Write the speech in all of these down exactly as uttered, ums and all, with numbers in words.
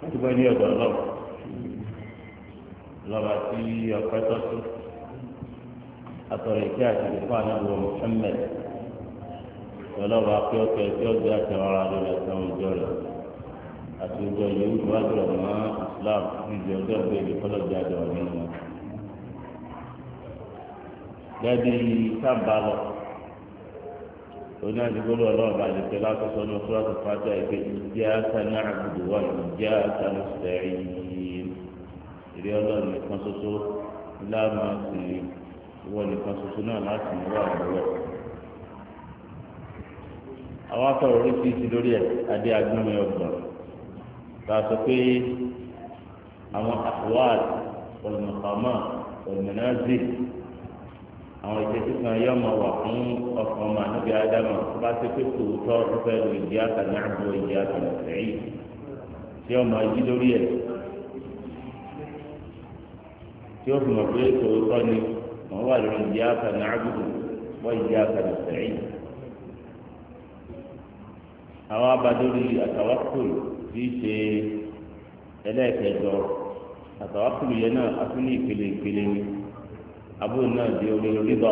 dúpẹ́ ní ọ̀dọ̀ ọlọ́run lọ́ba tí ọpẹ́ tọ́sí àtọ̀rọ̀ ìkẹ́ àti ìfọ́ ànáwó Muhammad ọlọ́ba pé ọkẹ́ tí ó gbé àti ọ̀rọ̀ àdúrà ẹ̀sán ìjọ rẹ̀ àti ìjọ yòówù tó wá jùlọ mọ́ Islam níbi ọjọ́ ìgbé ìdí kọ́lọ́jì àjọ nínú wọn. gẹ́gẹ́ bí sábà lọ oní àdìgbòlù ọlọ́ọ̀bà àdìgbò lákòóso ní ọkùnrin àti pàtó ẹgbẹ́ iyyaka na'budu wa iyyaka nasta'in ìrí ọlọ́run nìkan ṣoṣo láàmú sí ìwọ nìkan ṣoṣo náà láti mú wà lọ́wọ́. àwọn akọ̀rọ̀ orí ti ti lórí ẹ̀ adé agbóhùn ọgbọ̀n bá a sọ pé àwọn àfọwáàd ọ̀nàkàmọ́ ọ̀nàmọ́nàzì àwọn ìṣesí kan yọ ọmọ wà fún ọkàn ọmọ ànábi ádámù bá ti pé tòótọ́ ó fẹ́ lu iyyaka na'budu wa iyyaka nasta'in tí ọmọ yìí lórí ẹ̀ tí ó fi mọ̀ pé tòótọ́ ni wọ́n wà lórí iyyaka na'budu wa iyyaka nasta'in. àwọn abadórí àtàwákùl tí í ṣe ẹlẹ́ẹ̀kẹjọ àtàwákùl yẹn náà a tún ní ìpele ìpele ni abúlé náà di orí rírọ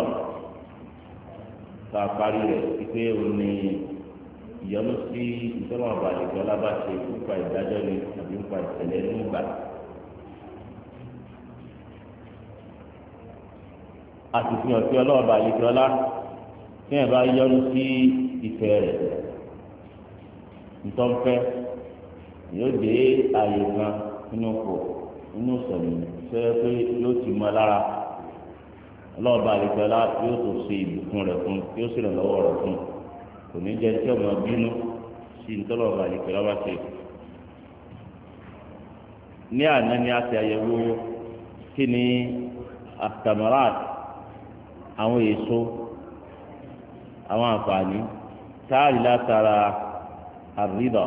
ká parí rẹ̀ pípé òní ìyọnu sí ìtọ́nà àbàlẹ̀kẹ́ ọlábàṣe nípa ìdájọ́ ni àbí nípa ìṣẹ̀lẹ̀ nígbà. àtìfihàn sí ọlọ́ọ̀bà àlejò ọlá tí ẹ̀ bá yọnu sí ìfẹ́ rẹ̀ ntọ́nfẹ́ yóò dé ààyè kan nínú kò nínú sọ̀rọ̀ sẹ́yẹ́ pé yóò ti mọ́ lára ọlọ́ọ̀bà àlejò ọlá yóò tó ṣe ìbùkún rẹ̀ fún yóò sì ràn lọ́wọ́ rẹ̀ fún kò ní jẹ́ tí ọmọ bínú sí ntọ́lọ́ọ̀bà àlejò ọlá bá ṣe. ní àná ni a ti àyẹ̀wò kí ni astamarat àwọn èso àwọn àǹfààní táàrí látara àrídà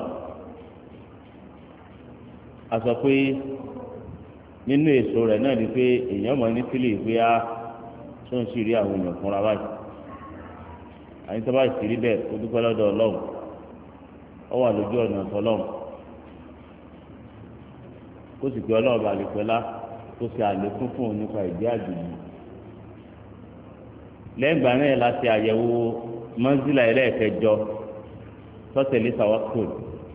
a sọ pé nínú èso rẹ̀ náà ni pé èèyàn mọ̀ ní kílì pé á tó ń sì rí àwọn èèyàn fúnra báyìí àyìn tó bá sì rí bẹ́ẹ̀ ó dúpẹ́ lọ́dọ̀ ọlọ́run ó wà lójú ọ̀nà ọlọ́run kó sì pé ọlọ́run bá lè pẹ́lá kó sì àlékún fún òun nípa ìdí àjùmọ̀ lẹ́yìn ìgbà náà láti àyẹ̀wò mọ́ńsílà ẹlẹ́ẹ̀kẹjọ tọ́tẹ̀lé tawakkul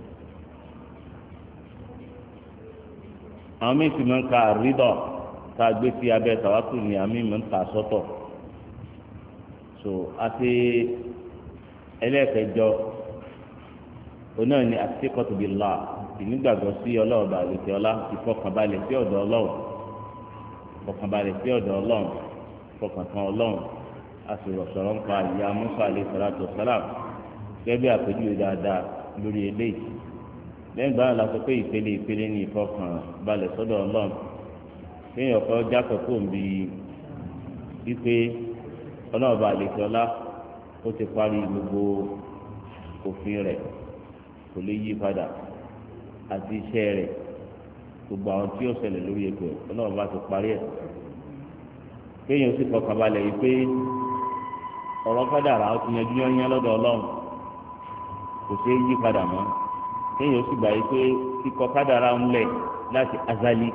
àwọn míì sì máa ń ka àrídọ̀ tá a gbé sí abẹ́ tawakkul ní àmì máa ń ta sọ́tọ̀ so àti ẹlẹ́ẹ̀kẹjọ onáà ní àtikọ́tù billah ìnígbàgbọ́ sí ọlọ́ọ̀bà àlùkè ọlá ìfọkànbalẹ̀ sí ọ̀dọ̀ ọlọ́run ìfọkànbalẹ̀ sí ọ̀dọ̀ ọlọ́run ìfọkàntán ọlọ́run asọ̀rọ̀sọ̀rọ̀ ń pa ìyá Musa alayhi salatu wassalam gẹ́gẹ́ àpèjúwe dáadáa lórí eléyìí lẹ́yìn ìgbà náà la sọ pé ìpele ìpele ní ìfọkànbalẹ̀ sọ́dọ̀ ọlọ́run kéèyàn kọ́ jákòó kó ń bi wípé ọlọ́ọ̀bà àlejò ọlá ó ti parí gbogbo òfin rẹ̀ kò lè yí padà àti iṣẹ́ rẹ̀ gbogbo àwọn tí yóò ṣẹlẹ̀ lórí ètò ọlọ́ọ̀bà ti parí ẹ̀ kéèyàn sì fọkànbalẹ̀ yìí pé ọ̀rọ̀ kádàrá ó ti yanjú yányán lọ́dọ̀ ọlọ́run kò ṣeé yí padà mọ́ kéèyàn sì gbà yìí pé kíkọ kádàrá ń lẹ̀ láti azali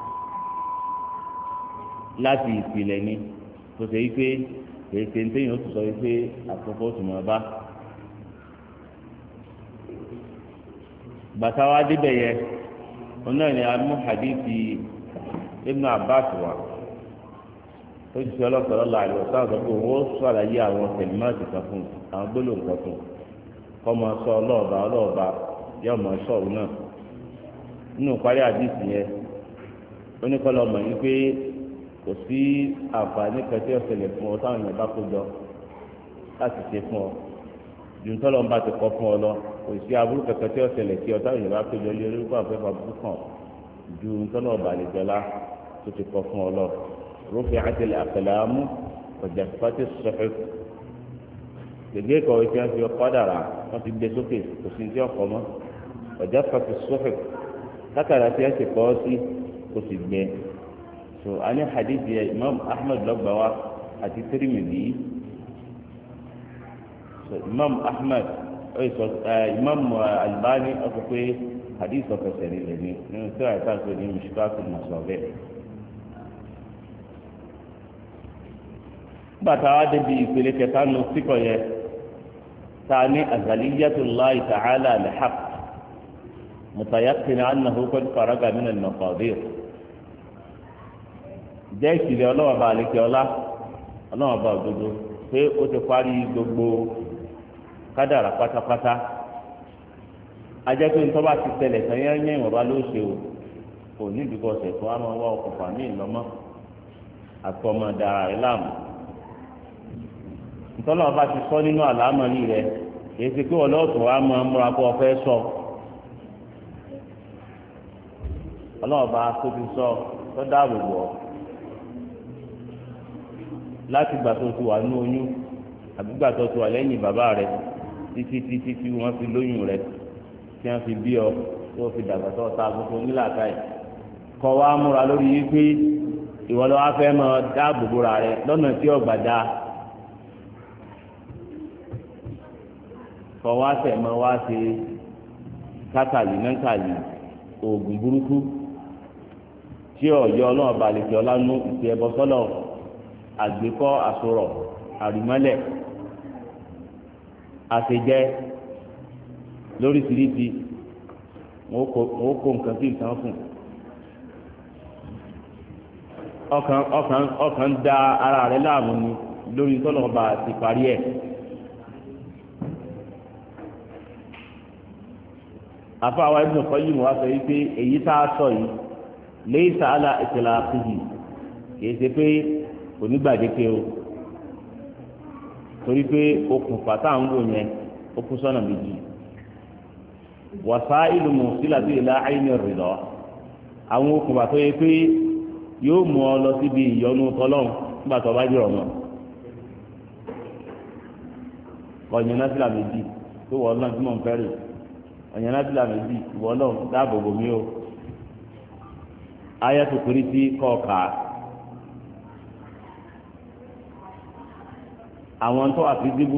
láti ìpìlẹ̀ ni kò ṣe yìí pé kìí ṣe téèyàn ó ti sọ yìí pé àkókò ó sì mọ̀ bá. bàtà wa débẹ̀ yẹ wọn náà ní amú hadithi Ibn Abbas wa ó ti sọ ọlọ́sọ̀rọ̀ la àlọ́ sáà sọ pé owó sọ àlàyé àwọn tẹ̀límọ́ọ̀tì kan fún àwọn gbólóhùn kan fún kọ́ máa sọ ọlọ́ọ̀ba ọlọ́ọ̀ba yóò máa sọ òun náà nínú parí àdìsí yẹn ó ní kọ́ lọ mọ̀ yín pé kò sí àǹfààní kẹtẹ́ ọ̀sẹ̀lẹ̀ fún ọ táwọn èèyàn bá kó jọ láti ṣe fún ọ ju tọ́lọ́ ń bá ti kọ́ fún ọ lọ kò sí aburú kẹkẹ tí ọ̀sẹ̀lẹ̀ tí ọ táwọn èèyàn bá kó jọ lé orúkọ àfẹ́fà burú kan ju tọ́lọ́ ọ̀bàlẹ̀jọ́lá tó ti kọ́ fún ọ lọ. رفعت الأقلام وجفت الصحف gègé kọ̀wé tí wọ́n fi ọkọ̀ dàrà wọ́n ti gbé sókè kò sí ní ọkọ̀ mọ́ وجفت الصحف lákàrà tí wọ́n ti kọ́ sí kò sì gbẹ. so a ní hadith yẹ Imam Ahmad lọ́gbà wa àti Tirmidhi so Imam Ahmad Imam Albani ọkọ̀ pé hadith ọ̀fẹsẹ̀ nílẹ̀ ní nínú tí wàá ká sọ ní mishkatul masabih. bàtà wa débi ìpele kẹta nù síkọ̀ yẹ ta ní azaliyatullahi ta'ala al-haqq mutayaqina annahu qad faraga min al-maqadir. jẹ́ ìkìlẹ̀ ọlọ́wọ́ bá àlekè ọlá ọlọ́wọ́ bá òdodo pé ó ti parí gbogbo kádàrà pátápátá. ajẹ́ pé nítorí bá ti tẹ̀lẹ̀ tán yẹn yẹn ìwọ̀nba ló ṣe o kò ní ìdíkọ̀ ọ̀sẹ̀ tó wá máa wá ọkọ̀ fàmí ìlọ́mọ́ àtọmọ dara rẹ̀ láàmú. nítorí wọn bá ti sọ nínú àlámọ́rí rẹ̀ èyí ti pé ọlọ́ọ̀tún wa máa múra kó ọ fẹ́ sọ ọlọ́ọ̀bá tó ti sọ tó dáàbò bò ọ́ láti gbà tó ti wà ní oyún àbí gbà tó ti wà lẹ́yìn bàbá rẹ̀ títí títí tí wọ́n fi lóyún rẹ̀ tí wọ́n fi bí ọ tó fi dàgbà tó ta gbogbo nílàkà yìí kọ́ wa múra lórí yìí pé ìwọ lọ́wọ́ fẹ́ mọ dáàbò bóra rẹ̀ lọ́nà tí ọgbà dá kọ́ wa tẹ̀ mọ́ wá ṣe kátàlì mẹ́ńtàlì oògùn burúkú tí ọ̀yọ́ ọlọ́run balẹ̀ tí ọlá nú ìfi ẹbọ sọ́lọ̀ àgbékọ́ àsorọ̀ àrìmọ́lẹ̀ àṣejẹ́ lóríṣiríṣi wọn kó nǹkan tí nǹkan fún ọkàn ọkàn ọkàn da ara rẹ̀ láàmú ni lórí tọ́lọ̀ ọba ti parí ẹ̀. afa wa Ibn Qayyim wa sọ yìí pé èyí tá a sọ yìí laysa ala itlaqihi kìí ṣe pé onígbàdéke o torí pé okùnfà tá à ń wò yẹn ó kú sọ́nà méjì wasailu musilati ila ayni rida àwọn okùnfà tó yẹ pé yóò mú ọ lọ síbi ìyọnu tọlọ́run nígbà tó bá jẹ́ ọ̀nà ọ̀yàn náà sílà méjì tó wọ́ ọlọ́run tí mò ń fẹ́ rè ọ̀yàn náà sílà méjì ìwọ ọlọ́run dáàbò bò mí o ayé tó torí sí kọ́ọ̀ka àwọn tó àfidíbù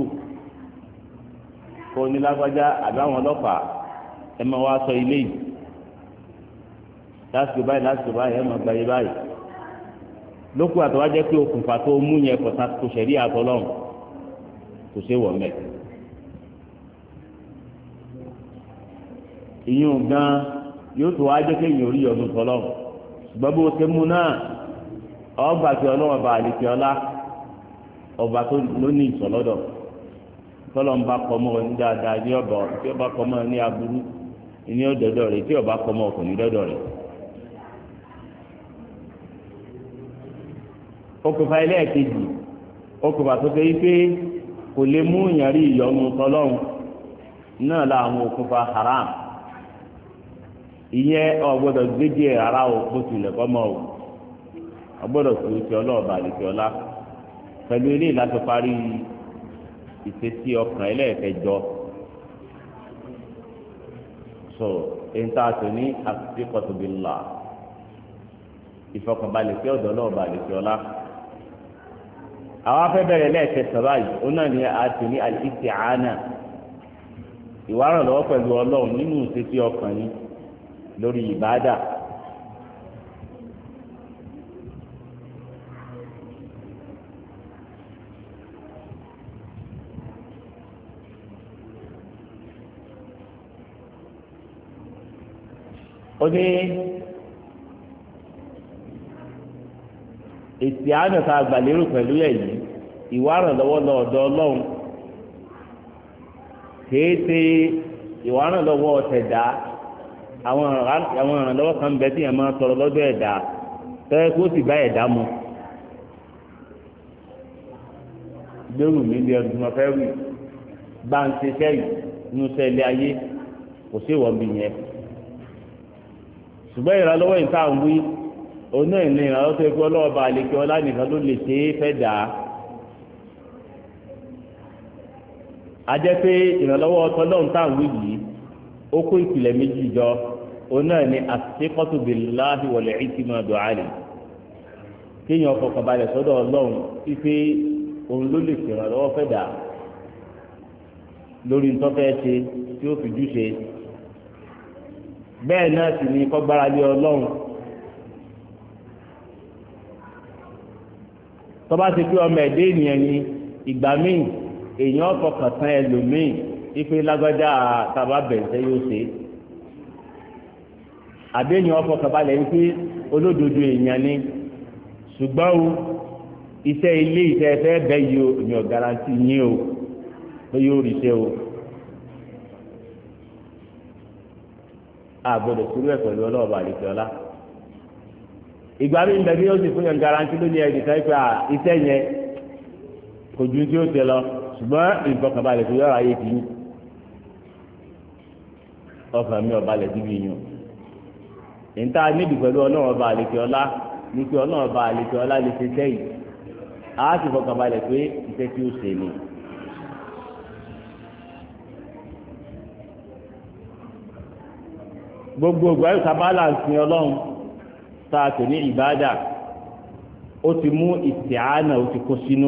kó nílágbájá àbí àwọn ọlọ́pàá ẹ máa wá sọ ilé yìí lásìkò báyìí lásìkò báyìí ẹ máa gba yé báyìí lókù àtọwájẹ́ pé okùnfà tó mú yẹn kọ̀tà kò sẹ̀rí àtọ́lọ́run kò ṣe wọ̀ mẹ́. ìyún gan yóò tó wájẹ́ kéèyàn orí ọdún tọ́lọ́run ṣùgbọ́n bó ṣe mú náà ọgbà tí ọlọ́wọ́ bá àlèkè ọlá ọba tó lóní ìsọ̀lọ́dọ̀ tọ́lọ́ ń bá kọ́mọ́ ní dáadáa ní ọba tí ọba kọ́mọ́ ní aburú ní ọ̀dọ́dọ̀ rẹ̀ tí ọba kọ́mọ́ ọkùnrin dọ́dọ̀ rẹ̀. okùnfà ẹlẹ́ẹ̀kejì okùnfà tó ṣe pé kò lè mú ìyàrí ìyọnu tọ́lọ́run náà la àwọn okùnfà haram ìyẹn ọgbọ́dọ̀ gbéjì ara o bó tilẹ̀ kọ́ mọ́ o ọgbọ́dọ̀ tó ti ọlọ́ọ̀bà àlèkè ọlá pẹ̀lú ilé ìlàtọ̀ parí ìṣesí ọkàn ẹlẹ́ẹ̀kẹjọ so èyí tá a tó ní as-siqatu billah ìfọkànbalẹ̀ sí ọ̀dọ̀ ọlọ́ọ̀bà àlèkè ọlá. àwọn afẹ́bẹ̀rẹ̀ lẹ́ẹ̀kẹsàn báyìí ó náà ní a ti ní al-isti'ana ìwárànlọ́wọ́ pẹ̀lú ọlọ́run nínú ìṣesí ọkàn yìí lórí ìbáàdà. ó ní èsì àánú tá a gbà lérò pẹ̀lú ẹ̀ yìí ìwárànlọ́wọ́ lọ́dọ̀ ọlọ́run kìí ṣe ìwárànlọ́wọ́ ọ̀tẹ̀dá àwọn ìrànlọ́wọ́ kan bẹ tí yẹn máa tọrọ lọ́dọ̀ ẹ̀dá tẹ́lẹ̀ kó sì bá ẹ̀dá mu gbẹ́rù mi bí ọdún tó fẹ́ wì bá ń ṣe sẹ́yìn nínú sẹ́lẹ̀ ayé kò sí ìwọ̀n bí yẹn ṣùgbọ́n ìrànlọ́wọ́ yìí tá à ń wí òun náà ní ìrànlọ́wọ́ tó yẹ kó ọlọ́ọ̀bà àlekè ọlá nìkan ló lè ṣe é fẹ́ dà á. a jẹ́ pé ìrànlọ́wọ́ ọtọ́lọ́run tá à ń wí yìí ó kó ìpìlẹ̀ méjì jọ òun náà ní as-siqatu billahi wal-i'timadu alayhi kéèyàn fọkànbalẹ̀ sọ́dọ̀ ọlọ́run wípé òun ló lè ṣèrànlọ́wọ́ fẹ́ dà á. lórí ntọ́fẹ́ ṣe tí ó fi jú ṣe bẹ́ẹ̀ náà sì ni kó gbára lé ọlọ́run tó bá ti pé ọmọ ẹ̀dẹ́ ènìyàn ni ìgbà míì èèyàn fọkàn tán ẹlòmíì ipe lágbájá tàbá bẹ̀rẹ̀ yóò ṣe àbí èèyàn fọkàn balẹ̀ wípé olódodo èèyàn ni ṣùgbọ́n o iṣẹ́ ilé iṣẹ́ ẹ̀fẹ́ bẹ́ yìí o èèyàn garanti yín o pé yóò rí iṣẹ́ o àgbọ̀dọ̀ kúrú ẹ̀ pẹ̀lú ọlọ́ọ̀bà àlejò ọlá ìgbà mi ń bẹ bí ó sì fún yẹn garanti lónìí ẹ̀dì kan pé iṣẹ́ yẹn kò ju tí ó tẹ lọ ṣùgbọ́n ìfọkànbalẹ̀ tó yọ̀rọ̀ ayé ti yín ọkàn mi ọ̀balẹ̀ ti bí yín níta níbi pẹ̀lú ọlọ́ọ̀bà àlejò ọlá ní pé ọlọ́ọ̀bà àlejò ọlá lè ṣe sẹ́yìn á sì fọkànbalẹ̀ pé iṣẹ́ tí ó ṣe ni. gbogbo ìgbà yóò sábàlá ń sin ọlọ́run tá a tò ní ìbádà ó ti mú ìtìhánà ó ti kó sínú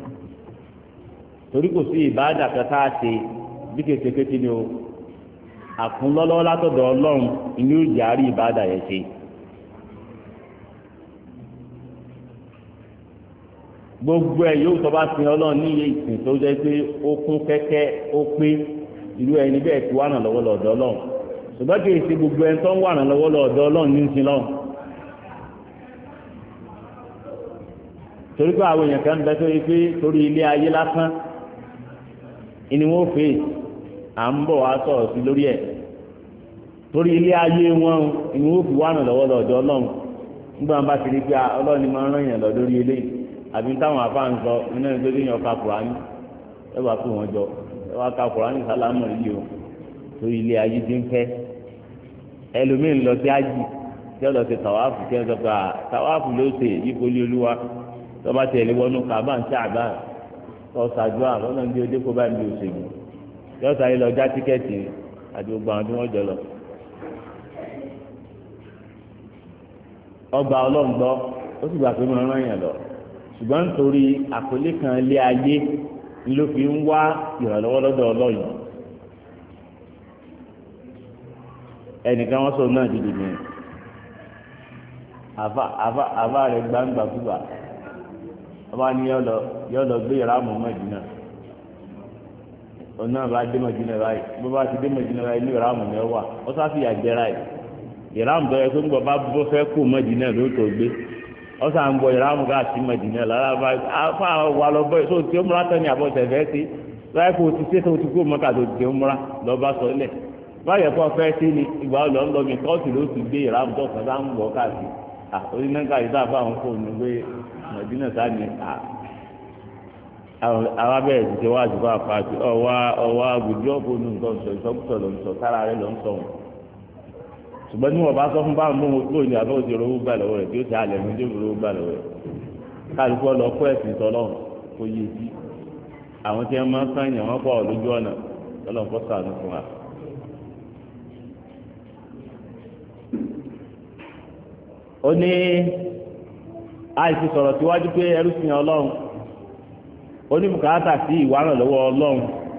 torí kò sí ìbádà kan tá a ṣe bí kékeré ni o àkúnlọ́lọ́wọ́ látọ̀dọ̀ ọlọ́run ìní ó jàrí ìbádà yẹn ṣe. gbogbo ẹ̀ yóò tọ́ bá sin ọlọ́run ní iye ìsìn tó jẹ́ pé ó kún kẹ́kẹ́ ó pé irú ẹni bẹ́ẹ̀ ti wà náà lọ́wọ́ lọ́dọ̀ ọlọ́run ṣùgbọ́n kì í ṣe gbogbo ẹni tó ń wà náà lọ́wọ́ lọ́dọ̀ ọlọ́run ní ìsìn lọ́hùn. torí pé àwọn èèyàn kan bẹ tó yẹ pé torí ilé ayé lásán ni wọ́n fè à ń bọ̀ wá sọ̀rọ̀ sí lórí ẹ̀ torí ilé ayé wọn ni wọ́n fi wà náà lọ́wọ́ lọ́dọ̀ ọlọ́run nígbà wọn bá ti rí pé ọlọ́run ni máa ń ràn yàn lọ lórí eléyìí àbí táwọn afá ń sọ nínú ẹni tó dé yàn ká Kùránì ẹ wàá pè wọn jọ ẹ wàá ká Kùránì sálámù yìí o torí ilé ayé ti ń fẹ́ ẹlòmíín lọ sí ájì tí ó lọ sí tàwáàfù tí ó sọ pé tàwáàfù ló ṣe yípo lé olúwa tó bá tẹ̀lé wọnú kàbá ń ṣàbá tó ṣàdúrà lọ́nà bí odé kó bá ń bí òṣèlú yóò sáré lọ já tíkẹ́ẹ̀tì àti gbogbo àwọn tí wọ́n jọ lọ. ọgbà ọlọ́run gbọ́ ó sì gbà pé mo rán yàn lọ ṣùgbọ́n nítorí àkọlé kan lé ayé ni ló fi ń wá ìrànlọ́wọ́ lọ́dọ̀ ọlọ́run ẹnìkan wọ́n sọ náà dìde ní àfa àfa àfa rẹ̀ gbangba gbúgbà ọba ní yọ lọ gbé yàrá mọ́ Mẹ́dínà ọ̀nà bá dé Mẹ́dínà báyìí bó bá ti dé Mẹ́dínà báyìí ní yàrá mọ́ ní ọwà ó sáfì àjẹrà yìí yàrá mọ́ bẹ́ẹ̀ pé ń gbọ́ bá bọ́ fẹ́ kó Mẹ́dínà ló tó gbé ó sà ń gbọ́ yàrá mọ́ ká sí Mẹ́dínà lára bá fà wà lọ bọ́ tó tí ó múra tán ní àbọ̀ tẹ̀fẹ́ sí láì kó o ti ṣe tó ti kó mọ́kà tó ti ó múra lọ́ bá sọ ilẹ̀ báyọ̀ kọ́ fẹ́ sí ni ìgbà ọlọ́ ńlọ mi kọ́ọ̀tù ló ti gbé yàrá mọ́ tó ń bọ̀ káàkiri orí náà yìí dáa fáwọn fóònù pé Mẹ́dínà sáni àwọn abẹ́rẹ́ ti ṣe wá àdúgbò àpáàtì ọwọ́ ọwọ́ àgùdí ọ̀fọ̀nù nǹkan sọ ìsọkúsọ ló ń sọ kára rẹ ló ń sọ wọn. ṣùgbọ́n ní wọ́n bá sọ fún báwọn mú wọn kúrò ní àbẹ́ òsì rówó gbà lọ́wọ́ rẹ̀ tí ó ti àlẹ́ ní tí ó rówó gbà lọ́wọ́ rẹ̀ kálukú ọlọ kó ẹ̀sìn tọ́lọ́run kó yé sí àwọn tí wọ́n máa ń sànyàn wọ́n pọ̀ lójú ọ̀nà tọ́lọ́run kó ṣàánú fún wa. ó ní àìsí sọ̀rọ̀ síwájú pé ẹrú sìn ọlọ́run ó ní bùkátà sí ìwárànlọ́wọ́ ọlọ́run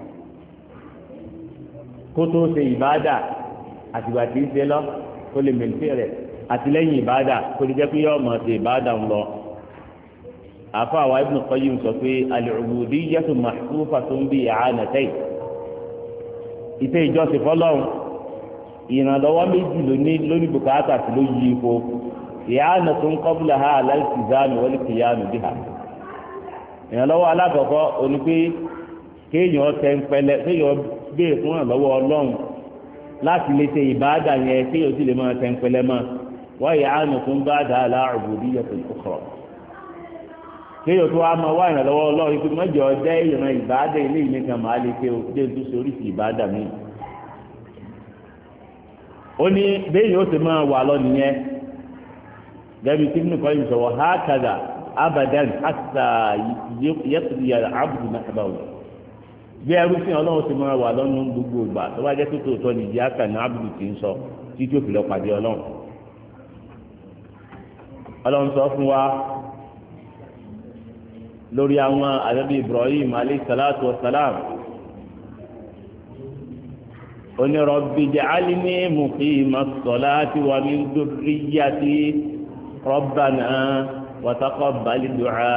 kó tó ṣe ìbáàdà àtìgbà tí ń ṣe lọ kó lè mẹ̀lẹ́sẹ̀ rẹ̀ àti lẹ́yìn ìbáàdà kó lè jẹ́ pé yọ ọmọ ṣe ìbáàdà ń lọ. àfa àwa Ibn Qayyim sọ pé al-ubudiyyatu mahfufatun bi i'anatayn ìṣe ìjọsìn fọlọ́run ìrànlọ́wọ́ méjì lóní lóní bùkátà sí ló yí ipò i'anatun qablaha ala al-iltizami wal-qiyami biha. ìrànlọ́wọ́ alákọ̀ọ́kọ́ oní pé kéèyàn tẹ ń pẹlẹ kéèyàn béè fún ìrànlọ́wọ́ ọlọ́run láti lè ṣe ìbáàdà yẹn kéèyàn sì lè máa tẹ ń pẹlẹ mọ́ wọ́n i'anatun ba'da ala ubudiyyatin ukhra. kéèyàn tó wá máa wá ìrànlọ́wọ́ ọlọ́run pé mọ́jọ jẹ́ ìran ìbáàdà ilé ìnìkan máa lè ṣe òkúté tó ṣe oríṣi ìbáàdà míì. ó ní béèyàn ó sì máa wà lọ nìyẹn gẹ́gẹ́ tí nínú kan yìí sọ̀rọ̀ hákàdà abadan hatta yaqdi al-abdu nahbahu bí ẹrú sí ọlọ́run ti máa wà lọ́nu gbogbo ìgbà tó bá jẹ́ tó tòótọ́ ní ìdí àkànní abdu ti ń sọ títí òfin lọ pàdé ọlọ́run. ọlọ́run sọ fún wa lórí àwọn ànábì Ibrahim alayhi salatu wa salam oní rabbi ij'alni muqimas salati wa min dhurriyyati rabbana wa taqabbal du'a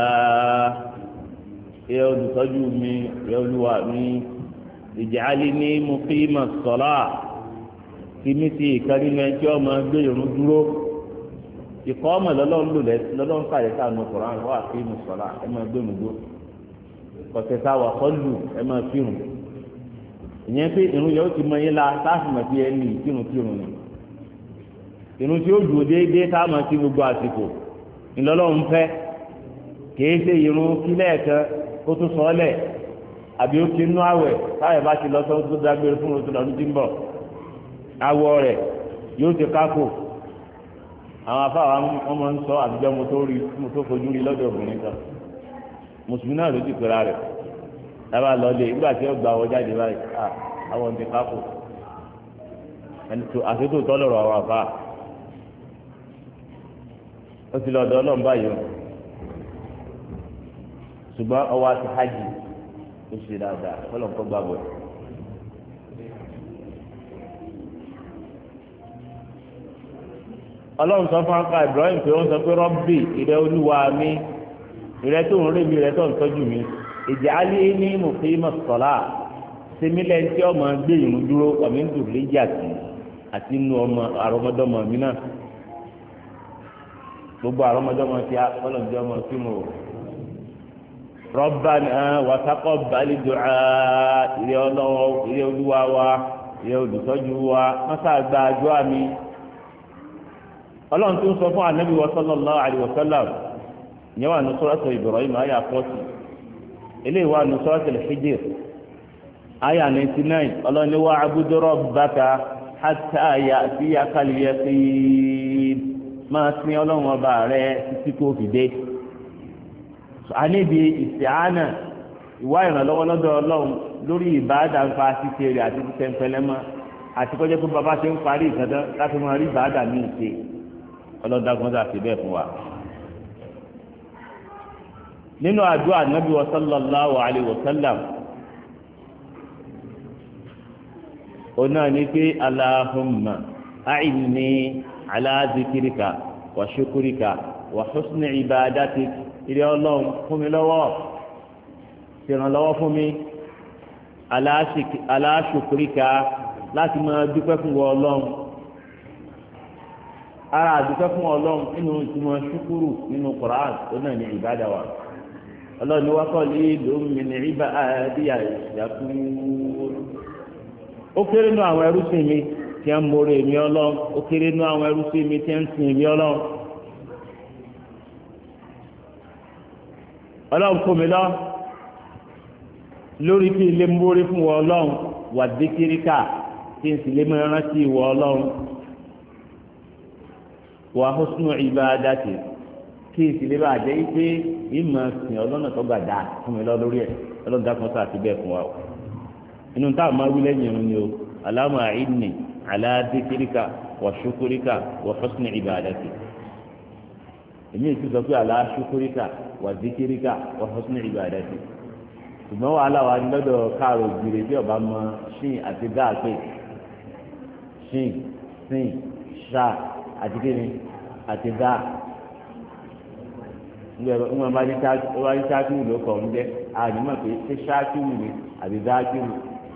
ẹ olùtọ́jú mi ẹ olúwa mi ij'alni muqimas salat tìmí ti ìkànnì ẹjọ́ ọmọ gbé irun dúró ìkọ́ ọmọ lọ́lọ́run lò lẹ́sí lọ́lọ́run fàyè sáànù Kùránì wà fí mùsọ̀lá ẹ máa gbé mi dúró kọ̀tẹ́sà wà kọ́lù ẹ máa fírun ìyẹn pé irun yẹn ó ti mọ yín la sáàfù mọ̀ sí ẹni kírun kírun ni irun tí ó dùn déédéé sáàmù sí gbogbo àsìkò ńlọ́lọ́run fẹ́ kìí ṣe irun kílẹ̀ kan kó tún sọ ọ́lẹ̀ àbí ó ti nú àwẹ̀ táyà bá ti lọ sọ tó dágbére fún oṣù lọ́dún tí ń bọ̀ awọ rẹ̀ yóò ti kákò àwọn afáwa wọn máa ń sọ àbíjọ mo tó rí mo tó fojú rí lọ́dọ̀ obìnrin kan mùsùlùmí náà ló ti pera rẹ̀ dábàá lọlé nígbà tí ó gba ọwọ́ jáde báyìí à àwọn ti kákò àtúntò tọ́lọ̀rọ̀ àwọn àfáà ó ti lọ́dọ̀ ọlọ́run báyìí o ṣùgbọ́n ọwọ́ àti hajj ó ṣe dáadáa ọlọ́run kọ́ gbàgbọ́ ẹ̀. ọlọ́run sọ fún akpa Ibrahim pé wọ́n sọ pé rọ́bì ìrẹ́ olúwa mi ìrẹ́ tó ń rí mi ìrẹ́ tó ń tọ́jú mi ij'alni ní muqimas salah sẹ́mílẹ̀ ń tí ọmọ gbé ìrun dúró ọ̀mí ń dùn léjì àti àti inú ọmọ àrọ́mọdọ́mọ mi náà gbogbo àrọ́mọdọ́mọ tí ọlọ́njọ́ ọmọ sí mo Rabbana wa taqabbal du'a ìrẹ́ ọlọ́wọ́ ìrẹ́ olúwa wa ìrẹ́ olùtọ́jú wa mọ́sá gba àjọ àmì ọlọ́run tó ń sọ fún anabi wa sallallahu alayhi wa sallam ìyẹn wà ní suratu Ibrahim àyà forty eléyìí wà ní suratu al-Hijr àyà ninety nine ọlọ́run ní wa'budu rabbaka hatta ya'tiyaka al-yaqin máa sin ọlọ́run ọba rẹ títí kó fi dé. àníbi ìsìáánà ìwà ìrànlọ́wọ́ lọ́dọ̀ ọlọ́run lórí ìbáàdà ń fa ṣíṣe rẹ̀ àti tẹ̀ǹpẹ̀lẹ́mọ́ àti kọjá pé bàbá ṣe ń parí ìtọ́jọ́ láti máa rí ìbáàdà ní ìṣe ọlọ́dàgbọ́n dà sí bẹ́ẹ̀ fún wa. nínú àdúrà nàbí wa sallallahu alayhi wa sallam ọ̀nà ní pé Allahumma a'inni ala dhikrika wa shukrika wa husni ibadatik ìrẹ́ ọlọ́run fún mi lọ́wọ́ ṣèrànlọ́wọ́ fún mi ala shukrika láti máa dúpẹ́ fún wọn ọlọ́run ara àdúpẹ́ fún ọlọ́run nínú ìtumọ̀ ṣúkúrù nínú Qur'an tó náà ní ìbádà wa ọlọ́run ní wákọ̀ lé lómi ní ìbá àdíyà ìyàkú ó kéré nú àwọn ẹrúsìn mi tí ń mórí èmi ọlọ́run ó kéré nú àwọn ẹrúsìn mi tí ń sìn èmi ọlọ́run ọlọ́run kò mí lọ lórí kí ilé mórí fún wọn ọlọ́run wà dékèríkà kí n sì lè mọ rántí ìwọ ọlọ́run wà husnu ibadati kí n sì lè bá jẹ́ pé ìmọ̀ sìn ọlọ́nà tó gbà dáa fún mi lọ lórí ẹ̀ ọlọ́run dákun sáà ti bẹ́ẹ̀ fún wa o inú táwọn máa wí lẹ́yìn irun ni o Allahumma a'inni ala dhikrika wa shukrika wa husni ibadati èmi ìtú sọ pé ala shukrika wa dhikrika wa husni ibadati ṣùgbọ́n wàhálà wa ní lọ́dọ̀ káàrò gbìrì bí ọba mọ ṣìn àti dáàpé ṣìn sìn ṣá àti kíni àti dáà ńgbà bá ní ṣáàkìrì ló kọ̀ ń jẹ́ àdìmọ̀ pé ṣé ṣáàkìrì ni àbí dáàkìrì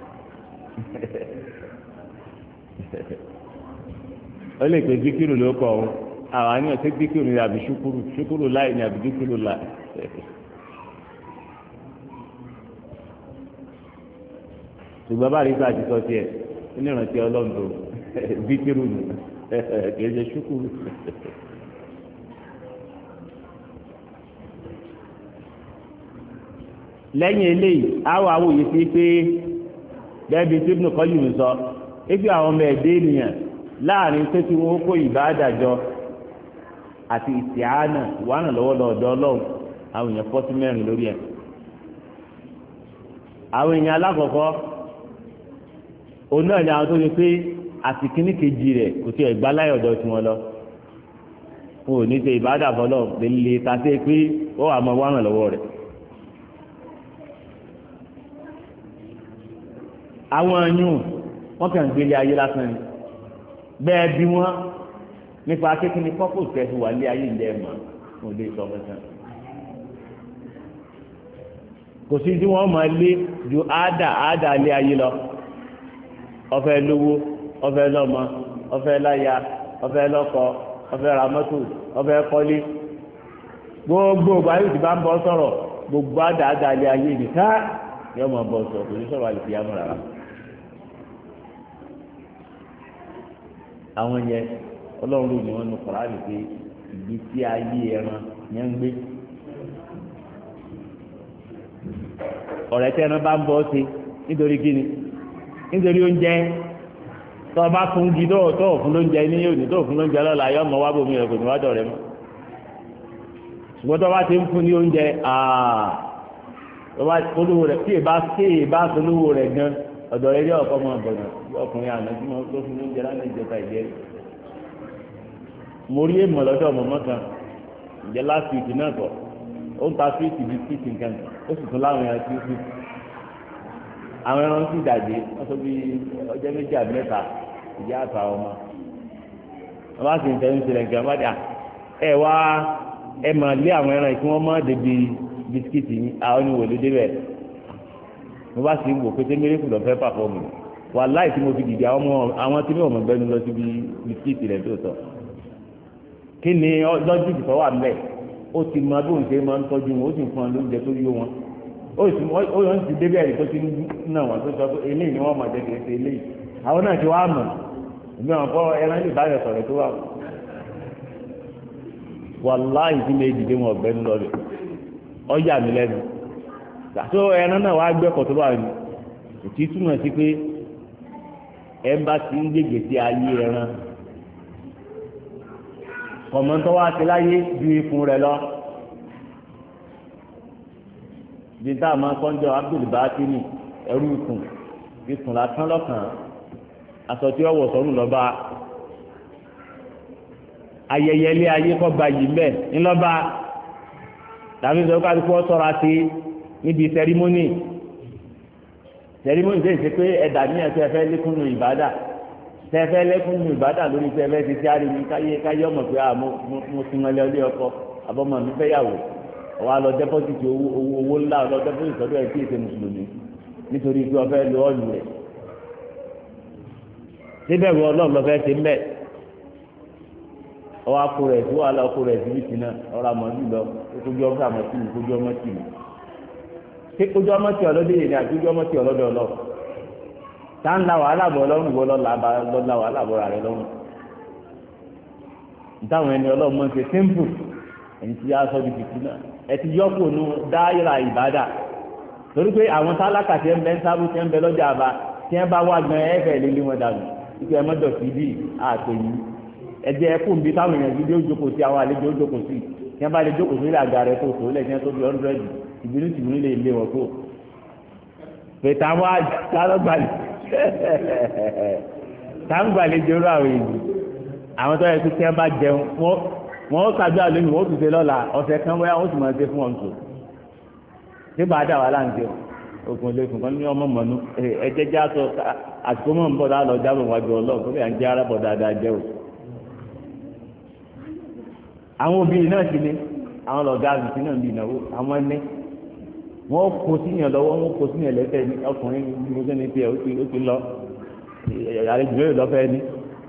ó lè pè díkìrì ló kọ̀ ọ́n àwọn àníyàn ṣé díkìrì ni àbí ṣúkúrù ṣúkúrù láì ní àbí díkìrì láì. ṣùgbọ́n bá rí sáà ti sọ tiẹ̀ nínú ìrántí ọlọ́run tó díkìrì nù kì í ṣe ṣúkúrù. lẹ́yìn eléyìí àwọn awòye sí pé bẹ́ẹ̀bi tí Ibn Qayyim sọ ebi àwọn ọmọ ẹ̀dẹ́ ènìyàn láàrin pé kí wọ́n kó ìbádàjọ àti ìsìáánà ìwánà lọ́wọ́ lọ́dọ̀ ọlọ́run àwọn èèyàn fọ́tí mẹ́rin lórí ẹ̀. àwọn èèyàn alákọ̀ọ́kọ́ òun náà ni àwọn tó ṣe pé àti kíní kejì rẹ̀ kò tí ẹ̀ gbá láyọ̀ ọ̀dọ̀ tí wọ́n lọ. wọn ò ní ṣe ìbádàbọ̀ lọ lè ta sí pé ó wà mọ́ wánà lọ́wọ́ rẹ̀. àwọn ẹ̀yùn wọ́n kàn gbélé ayé lásán ni bẹ́ẹ̀ bí wọ́n nípa kékeré pọ́pọ́ tẹ̀sí wà lé ayé ilẹ̀ ẹ̀mọ́ mo lè sọ fẹ́sán. kò sí tí wọ́n máa lé ju áádà áádà lé ayé lọ ọ̀fẹ́ lówó ọ̀fẹ́ lọ́mọ ọ̀fẹ́ láya ọ̀fẹ́ lọ́kọ ọ̀fẹ́ ra mọ́tò ọ̀fẹ́ kọ́lé gbogbo ìgbà yóò ti bá ń bọ́ sọ̀rọ̀ gbogbo áádà áádà lé ayé nìkan yóò máa bọ́ sọ̀rọ̀ kò ní sọ̀rọ̀ àlè fi yá mọ́ rárá. àwọn yẹn ọlọ́run ló ní wọn nu Kùránì pé ìgbésí ayé ẹran yẹn ń gbé ọ̀rẹ́ tẹ́ ẹran bá ń bọ́ sí nítorí kíni nítorí oúnjẹ tó o bá fún gi tó o fún lóúnjẹ ní yóò ní tó o fún lóúnjẹ lọ́la yọ ọmọ wá bòmí rẹ̀ kò ní wá dọ̀ rẹ̀ mọ́ ṣùgbọ́n tó o bá ti ń fún ní oúnjẹ olówó rẹ̀ tí èbá tí èbá olówó rẹ̀ gan ọ̀dọ̀ rẹ̀ rí ọ̀kọ́ mọ́ ọ̀bọ̀nà ọkùnrin àná tí wọ́n tó fún lóúnjẹ lánàá ìjọba ìjẹ́rìí mo rí èèmọ̀ lọ́dọ̀ mọ̀mọ́ kan ìjẹ́ last week náà kọ́ ó ń ta fíìtì bíi fíìtì nǹkan ó sì tún láwọn ẹran tí ó fi àwọn ẹran sì dàjé wọ́n tó bí ọjọ́ méjì àbí mẹ́ta ìyá àtà ọmọ wọ́n bá sì ń tẹ́lẹ̀ ń ṣẹlẹ̀ nǹkan bá dà ẹ wá ẹ mà lé àwọn ẹran kí wọ́n má débi bisikíìtì yín àwọn ni wò ló débẹ̀ mo bá sì ń wò pété mérekù lọ fẹ́ pàfọ́ọ̀mù wàláì tí mo fi dìde àwọn tí mi ò mọ̀ gbẹ́nu lọ síbi bisikíìtì rẹ̀ tó tọ̀ kí ni lọ́jọ́ ìtọ́ wà mẹ́ ó ti mọ bí òun ṣe máa ń tọ́jú wọn ó sì ń fún wọn lóúnjẹ tó yó wọn ó yọ ń ti débẹ̀ rí tó ti ń nà wọn tó sọ pé eléyìí ni wọ́n máa jẹ́ kìí ṣe eléyìí àwọn náà ti wá mọ̀ ìgbà wọn kọ́ ẹran lè báyọ̀ sọ̀rọ̀ tó wà wàláhì tí mi dìde wọn ọ̀gbẹ́ni lọ rẹ̀ ọjà mi lẹ́nu tó ẹran náà wá gbẹ́kọ̀ tó wà ní òtí túmọ̀ sí pé ẹ bá ti ń gbègbè sí ayé ẹran kọ̀mọ́ntọ́ wá sí láyé ju ikùn rẹ̀ lọ. Jíńtà máa kọ́njọ́ Abdul Batini ẹrú ikùn ikùn lásán lọ́kàn aṣọ tí ó wọ̀ sọ́run lọ́ba ayẹyẹ ilé ayé kọ́ gba yìí mbẹ́ ńlọ́ba tàbí sọ ká kó sọ́ra sí níbi sẹ́rímọ́nì sẹ́rímọ́nì tẹ̀ ṣe pé ẹ̀dà ní ẹ̀sẹ̀ fẹ́ lékún nù ìbádà tẹ́fẹ́ lẹ́kùn nù ìbádà lórí tẹ́fẹ́ ti ti àríwí káyé káyé ọmọ pé mo ti mọlẹ́ ọlé ọkọ àbọ̀mọ̀ mi fẹ́ yàwó ọ̀wá lọ dẹ́pọ́sìtì owó owó ńlá lọ dẹ́pọ́sìtì sọ́dọ̀ ẹ̀ tí èsè mùsùlùmí nítorí pé ọfẹ́ lo ọ́ọ̀lù rẹ̀ síbẹ̀ wọ ọlọ́run lọ́fẹ́ ṣe ń bẹ̀ ọwọ́ akó rẹ̀ tí wàhálà ọkọ rẹ̀ síbi tì náà ọ̀rọ̀ àmọ́jú lọ kójú ọmọ àmọ́ tì mí kójú ọmọ tì mí ṣé kójú ọmọ tì ọlọ́dẹ yìí ni àti kójú ọmọ tì ọlọ́dẹ ọlọ́run tá ń la wàhálà bọ̀ lọ́rùn bọ́ lọ́la bá lọ́la wàhálà bọ̀ rẹ̀ lọ́rùn nítawọn ẹni ọlọ́run mọ̀ ṣe simple ẹni tí a sọ di fìtí náà ẹ ti yọ kó nu dáírà ìbádà torí pé àwọn tálákà tí ń bẹ ń sábú tí ń bẹ lọ́jà àbá tí ń bá wà gan ẹ̀fẹ̀ lélẹ̀ wọn dànù ikú ẹ mọ́dọ̀ sí bí àtò yìí ẹ̀jẹ̀ ẹkùn bí táwọn èèyàn gidi ó jókòó sí àwọn àlejò ó jókòó sí tí wọ́n bá lè jókòó sí ilé àga rẹ̀ tó tó lẹ̀ tí wọ́n tó bí ọ́ndúrẹ́dì ìbínú tìbínú lè lé wọn kó pètè àwọn àgbàlẹ̀ táǹgbàlejò rà àwọn èyí àwọn tó yẹ kó tí wọ́n bá jẹun wọ́n kájú àlóyún wọ́n tún ṣe lọ́la ọ̀sẹ̀ kan wáyà wọ́n sì máa ṣe fún ọ̀n tó ṣé bá dà wà láǹjẹ òkun lẹ́kùn kan ní ọmọ mọ̀nú ẹ̀jẹ̀ já sọ àsìkò mọ̀ ń bọ̀ dáa lọ jábọ̀ wájú ọlọ́run tó bí à ń jẹ́ arábọ̀ dáadáa jẹ́ o. àwọn obìnrin náà ti ní àwọn lọ́gá àgùntì náà bí ìnáwó àwọn ẹni wọ́n kó síyàn lọ́wọ́ wọ́n kó síyàn lẹ́sẹ̀ ní ọkùnrin gbogbo ní tiẹ̀ ó ti lọ àlejò yóò lọ́fẹ́ ní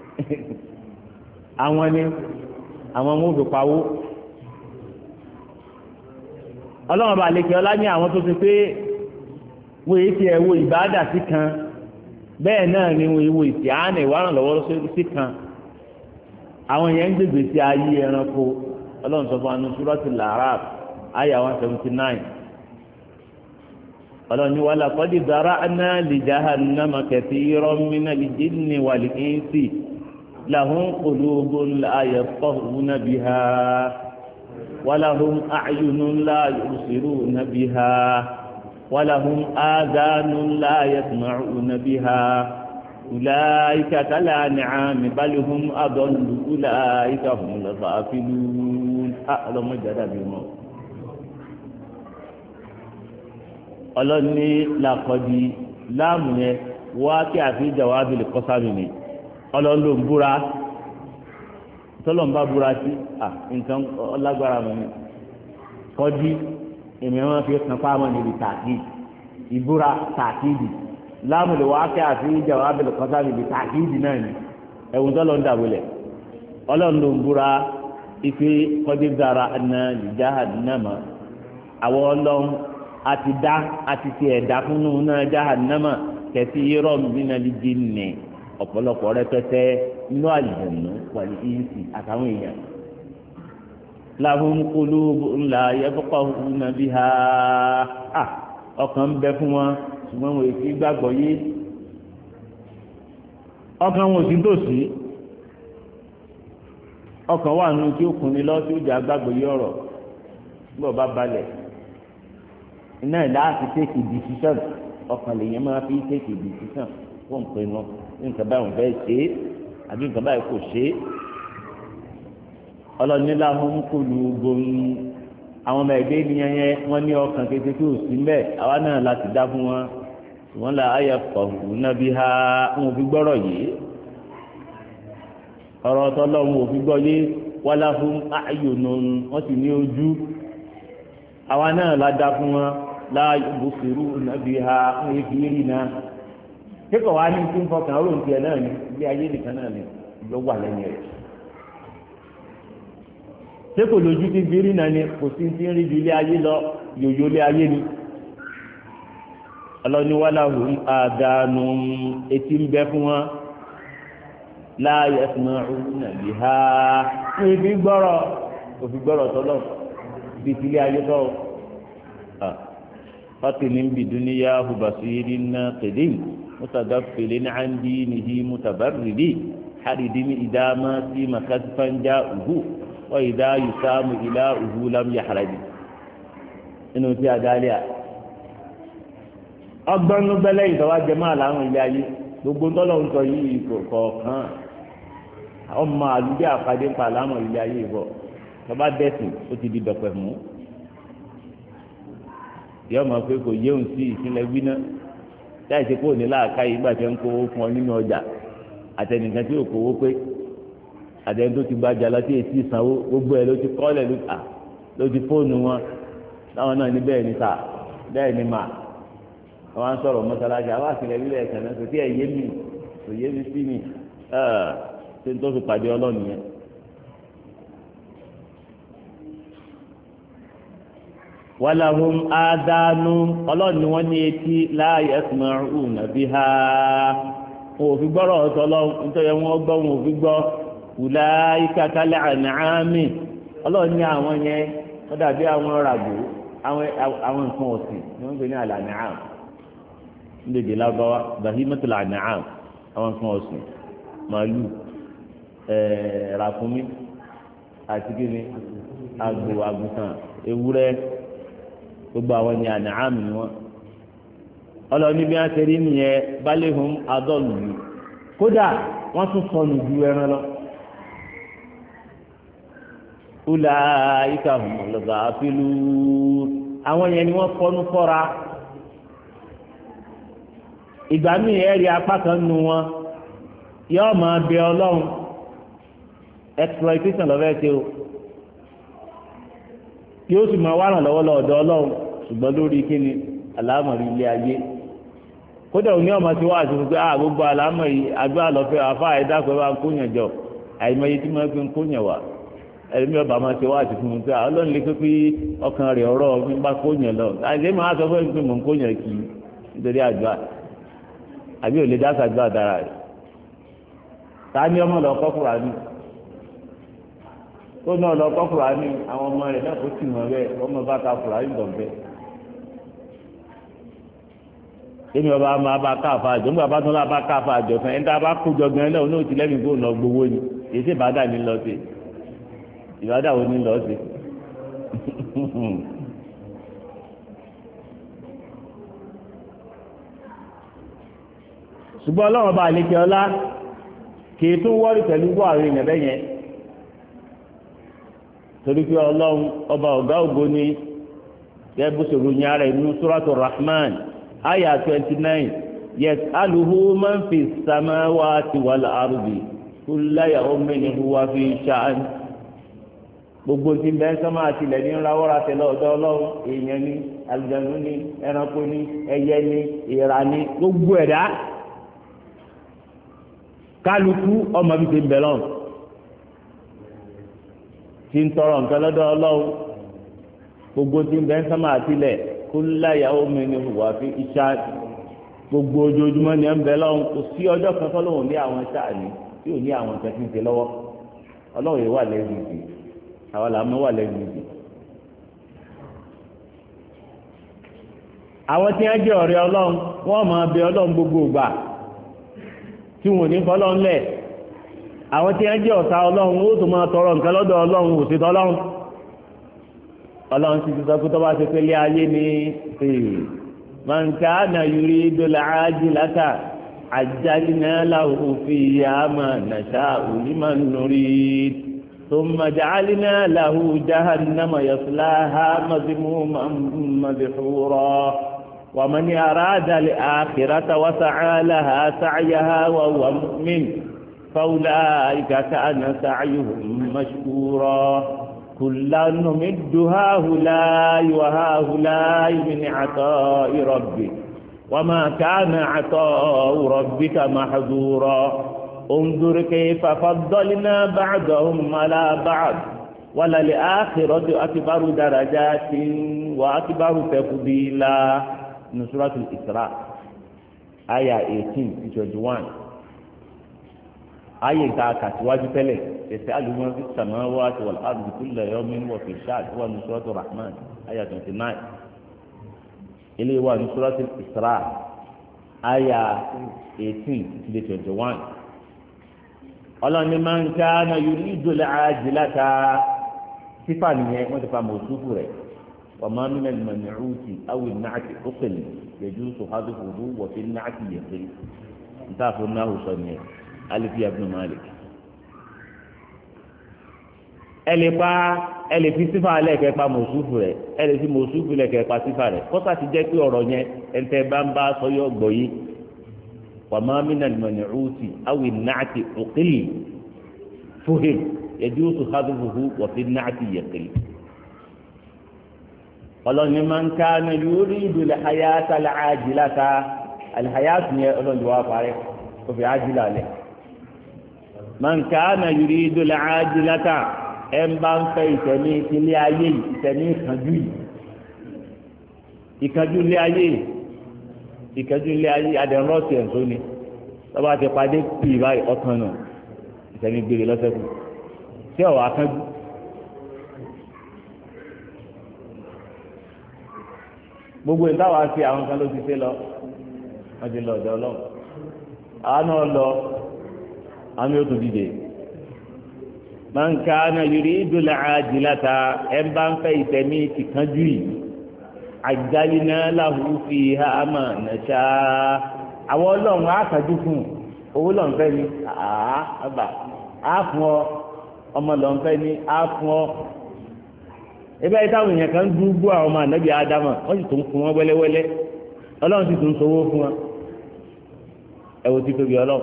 àwọn ẹni àwọn ọmọ òfin pawó ọlọ́run bá lè kí ọlá ní àwọn tó ti pé wo èyí ti ẹ̀wọ̀ ìbáàdà sí kan bẹ́ẹ̀ náà ni wo ìwò ìsìáánà ìwárànlọ́wọ́ sí kan àwọn yẹn ń gbègbè sí ayé ẹranko ọlọ́run sọ fún anú Suratul A'raf àyà one seventy nine ọlọ́run ní wàlá qad zara'na li jahannama kathiran minal jinni wal insi lahum qulubun la yafqahuna biha ولهم أعين لا يبصرون بها ولهم آذان لا يسمعون بها أولئك كالأنعام بل هم أضل أولئك هم الغافلون أعلم جدا بهم ọlọ́ni làkọ́dí láàmù yẹn wá kí àfi jawabi lè kọ́ sábì ni ọlọ́run ló ń búra tọ́lọ̀ ń bá búra sí à nǹkan ọlágbára mọ́ mi kọ́dí èmi wọn fi kàn fáwọn níbi tàkì ìbúra tàkìdì láàmú lè wá kí àfi jawabi lè kọ́ sábì níbi tàkìdì náà ni ẹ̀wùn tọ́lọ̀ ń dàbọ̀lẹ̀ ọlọ́run ló ń búra ife kọ́dí dára ẹ̀nà jahannama àwọn ọlọ́run àti dá àti ti ẹ̀dá fún un náà jahannama kẹsí irọ́ nínú ẹlẹ́dì nì ọ̀pọ̀lọpọ̀ rẹpẹtẹ nínú àlùjànnú wàlí ìyínsì àtàwọn èèyàn. lahum qulubun la yafqahuna biha à ọkàn ń bẹ fún wọn ṣùgbọ́n wọn èsì gbàgbọ́ yé ọkàn wọn ò sí tòsí ọkàn wà nù tí ó kùn ní lọ tí ó jà gbàgbọ́ yé ọ̀rọ̀ nígbà bá balẹ̀ iná ìlà àti tèkì decision ọkàn lèyìn máa fi tèkì decision fún ìpinnu nǹkan báyìí fẹ́ ṣe é àbí nǹkan báyìí kò ṣe é ọlọ́nìlá wọn kò lu gbomi àwọn ọmọ ẹgbẹ́ ènìyàn yẹn wọ́n ní ọkàn kékeré tí ò sí mbẹ́ àwa náà láti dá fún wọn wọ́n là áyà pọ̀hù nábì ha wọn ò fi gbọ́rọ̀ yìí ọ̀rọ̀ tọ́lọ́ wọn ò fi gbọ́ yé wálá fún ayònà wọ́n sì ní ojú àwa náà la dá fún wọn láàyè bùsùrù nàbí ha wọn èfi rí náà kíkọ̀ wá ní tí ń fọkàn ó lòun tiẹ̀ náà ní ilé ayé nìkan náà ní ló wà lẹ́yìn rẹ̀ kíkọ̀ lójú tí fi rí náà ní kò sí ti ń rí ju ilé ayé lọ yòyó ilé ayé ni ọlọ́ni wàlá hùn àdánù etí ń bẹ fún wọn láàyè ẹ̀sìn nàbí ha wọn èfi gbọ́rọ̀ òfin gbọ́rọ̀ tọ́lọ̀ bí tilé ayé tọ́ fatinin biduniya hubasiri na kedin mutagafili ni andinihi mutabarridi haridini idama si makasifan ja uhu wa idha yusamu ila uhu lam yahradi inú tí a dálé a ọgbọ́n ló bẹ́lẹ̀ ìtọ́wá jẹmọ́ àláwọn ilé ayé gbogbo tọ́lọ̀ ń sọ yìí kọ̀ọ̀kan ọmọ àlùdí àpàdé ń pa àláwọn ilé ayé ìbọ̀ tọ́ba dẹ́sìn ó ti di dọ̀pẹ̀ mú yọ máa pé kò yéhùn sí ìpínlẹ̀ gbiná láì ṣe kó ní láàká yìí gbà tẹ́ ń kówó fún ọ nínú ọjà àtẹnìkan tí yóò kówó pé àtẹnìkan tó ti gbajà lọ sí etí ìsanwó gbogbo ẹ̀ ló ti kọ́lẹ̀ ló ti fóònù wọn táwọn náà ní bẹ́ẹ̀ ni sà bẹ́ẹ̀ ni mà àwọn á ń sọ̀rọ̀ mọ́sálásí àwọn àtìlẹ̀ nílẹ̀ ẹ̀sẹ̀ náà kò tí ẹ̀ yé mi kò yé mi sí mi ṣé n tó fi pàdé ọlọ́run yẹn. wàlàhùn àdánù ọlọ́ọ̀ni wọ́n ní etí la yasma'una biha wọn ò fi gbọ́rọ̀ ọ̀tọ̀ ọlọ́run nítorí wọn gbọ́ wọn ò fi gbọ́ ulaika kal an'ami ọlọ́ọ̀ni àwọn yẹn wọ́n dàbí àwọn ràgbò àwọn nǹkan ọ̀sìn ni wọ́n ń pè ní al-an'am nídìí lábáwá bahimatul an'am àwọn nǹkan ọ̀sìn màálù ràkúnmí àti kíni àgbò àgùntàn ewúrẹ́ gbogbo àwọn ní ànàámù ni wọn ọlọ́ọ̀ni bí wọ́n ṣe rí nìyẹn balẹ̀hùn adọ́lù yìí kódà wọ́n tún sọnù ju ẹran lọ. ula ika lọ́gà àfìlú àwọn yẹn ni wọ́n fọ́nú fọ́ra ìgbà míì ẹ̀rí apá kan nu wọn yóò máa bẹ ọlọ́run exploitation lọ́fẹ́ ṣe o yóò sì máa wá ràn lọ́wọ́ lọ́dọ̀ ọlọ́run ṣùgbọ́n lórí kíni àlámọ̀rí ilé ayé kódà òní ọmọ tí wọ́n àti fún pé ah gbogbo àlámọ̀ yìí àgbà lọ́fẹ́ afá ẹ̀dá pé wọ́n á kóyàn jọ àìmọye tí wọ́n fi ń kóyàn wá ẹ̀mí ọba máa ṣe wá àti fún un pé ọlọ́run lè pé ọkàn rẹ̀ ọ̀rọ̀ mi bá kóyàn lọ àìsè máa sọ fún mi pé mò ń kóyàn kì í nítorí àdúrà àbí ò lè dá sàdúrà dára rẹ̀ ta ni ọmọ lọ kọ́kùrà ni tó náà lọ kọ́kùrà ni àwọn ọmọ rẹ̀ náà kó sì mọ̀ bẹ́ẹ̀ ọmọ bá ta kùrà ní ìdọ̀bẹ́ èmi ọba máa bá káfa àjọ nígbà bá tún lọ bá káfa àjọ fún ẹni tá a bá kó jọ gan náà oníwòtí lẹ́mìí kó nà gbowó ni èyí sì ìbádà ní lọ sí ìbádà wo ní lọ sí. ṣùgbọ́n ọlọ́run bá àlekè ọlá kì í tún wọ́ọ̀rì pẹ̀lú wọ́ àwọn èèyàn bẹ́ẹ̀ yẹn torí pé ọlọ́run ọba ọ̀gá ògo ni yẹ bó ṣòro ní ara ìlú Suratu Rahman aya twenty nine yas'aluhu man fi samawati wal ardi kulla yawmin huwa fi sha'n gbogbo tí bẹ́ẹ̀ sọ́mọ́ àti ilẹ̀ ní ńláwọ́ra tẹ̀lé ọ̀dọ́ ọlọ́run èèyàn ní àlùjànnú ní ẹranko ní ẹyẹ ní ìrà ní gbogbo ẹ̀dá kálukú ọmọ bíi ti ń bẹ lọ́run tí ń tọrọ nǹkan lọ́dọ̀ ọlọ́run gbogbo tí bẹ́ẹ̀ sọ́mọ́ àti ilẹ̀ kulla yawmin huwa fi sha'n gbogbo ojoojúmọ́ ni ẹ̀ ń bẹ lọ́run kò sí ọjọ́ kan tọ́lọ́run ní àwọn sáà ní tí ò ní àwọn nǹkan tí ń ṣe lọ́wọ́ ọlọ́run yìí wà lẹ́yìn ìdí àwọn làmú wà lẹ́yìn ìdí. àwọn tí wọ́n jẹ́ ọ̀rẹ́ ọlọ́run wọ́n máa bẹ ọlọ́run gbogbo ìgbà tí wọ́n ní fọlọ́run lẹ̀ àwọn tí wọ́n jẹ́ ọ̀tá ọlọ́run ó tún máa tọrọ nǹkan lọ́dọ̀ ọlọ́run ò sí tọ́lọ́run ọlọ́run sì ti sọ pé tó bá ṣe pé lé ayé ni man kana yuridul ajilata ajjalna lahu fiha ma nasha'u liman nurid thumma ja'alna lahu jahannama yaslaha madhmuman madhura wa man arada al-akhirata wa sa'a laha sa'yaha wa huwa mu'min fa ulaika kana sa'yuhum mashkura kullan numiddu ha'ula'i wa ha'ula'i min 'ata'i rabbik وما كان عطاء ربك محظورا انظر كيف فضلنا بعضهم على بعض وللآخرة أكبر درجات وأكبر تفضيلا من سورة الإسراء آية eighteen to twenty-one آية كاتواجه تلك يسأل من في السماوات والأرض كل يوم وفي شهر هو من سورة الرحمن آية twenty-nine ilé wa ní suratul Isra àyà eighteen to twenty-one ọlọ́ni man kana yuridul ajilata sífà nìyẹn wọ́n ti fa mọ̀ọ́sùfù rẹ̀ wa ma minal man'uti aw an-na'ti uqil yajuzu hadfuhu wa fi an-na'ti yaqil ntàfọ̀ náà sọ nìyẹn alifi ibn Malik ẹlẹ́pà ẹlẹ́fi sífà lẹ́kẹ̀ẹ́ pa mọ̀ọ́sùfù rẹ̀ ẹlẹ́fi mọ̀ọ́sùfù lẹ́kẹ̀ẹ́ pa sífà rẹ̀ kọ́sà ti jẹ́ pé ọ̀rọ̀ yẹn ẹ̀ńtẹ́ bá ń bá sọ́yọ́ gbọ́ yìí wa ma minal man'uti awi an-na'ti uqil fuhim yajuzu hadfuhu wa fi an-na'ti yaqil. ọlọ́ni man kana yuridu al-hayata al-ajilata al-hayatu yẹn ọlọ́ni wà parẹ́ kò fi ajila lẹ̀ man kana yuridu al-ajilata ẹ ń bá ń fẹ́ ìtẹ̀mí ilé ayé yìí ìtẹ̀mí ìkánjú yìí ìkánjú ilé ayé yìí ìkánjú ilé ayé adẹ̀rọ̀ọ̀sì ẹ̀ tó ni lọ́ba ti padé pì báyìí ọkàn náà ìtẹ̀mí gbére lọ́sẹ̀kù tí ọ̀wọ́ akánjú. gbogbo ìtawà sí àwọn kan ló ti ṣe lọ wọ́n ti lọ ọ̀dọ̀ ọlọ́run àwọn náà lọ àwọn yóò tún dìde. man kana yuridul ajilata ẹ̀ ń bá ń fẹ́ ìtẹ̀mí ìkánjú yìí ajjalna lahu fiha ma nasha àwọn ọlọ́run á kájú fún owó lọ́n fẹ́ ni àá àbà á fún ọ ọmọ lọ́n fẹ́ ni á fún ọ ebe ayé táwọn èèyàn kan dúró àwọn ọmọ ànábì ádámà wọ́n sì tún fún wọn wẹ́lẹ́wẹ́lẹ́ ọlọ́run sì tún sowó fún wọn ẹ wò ti tóbi ọlọ́run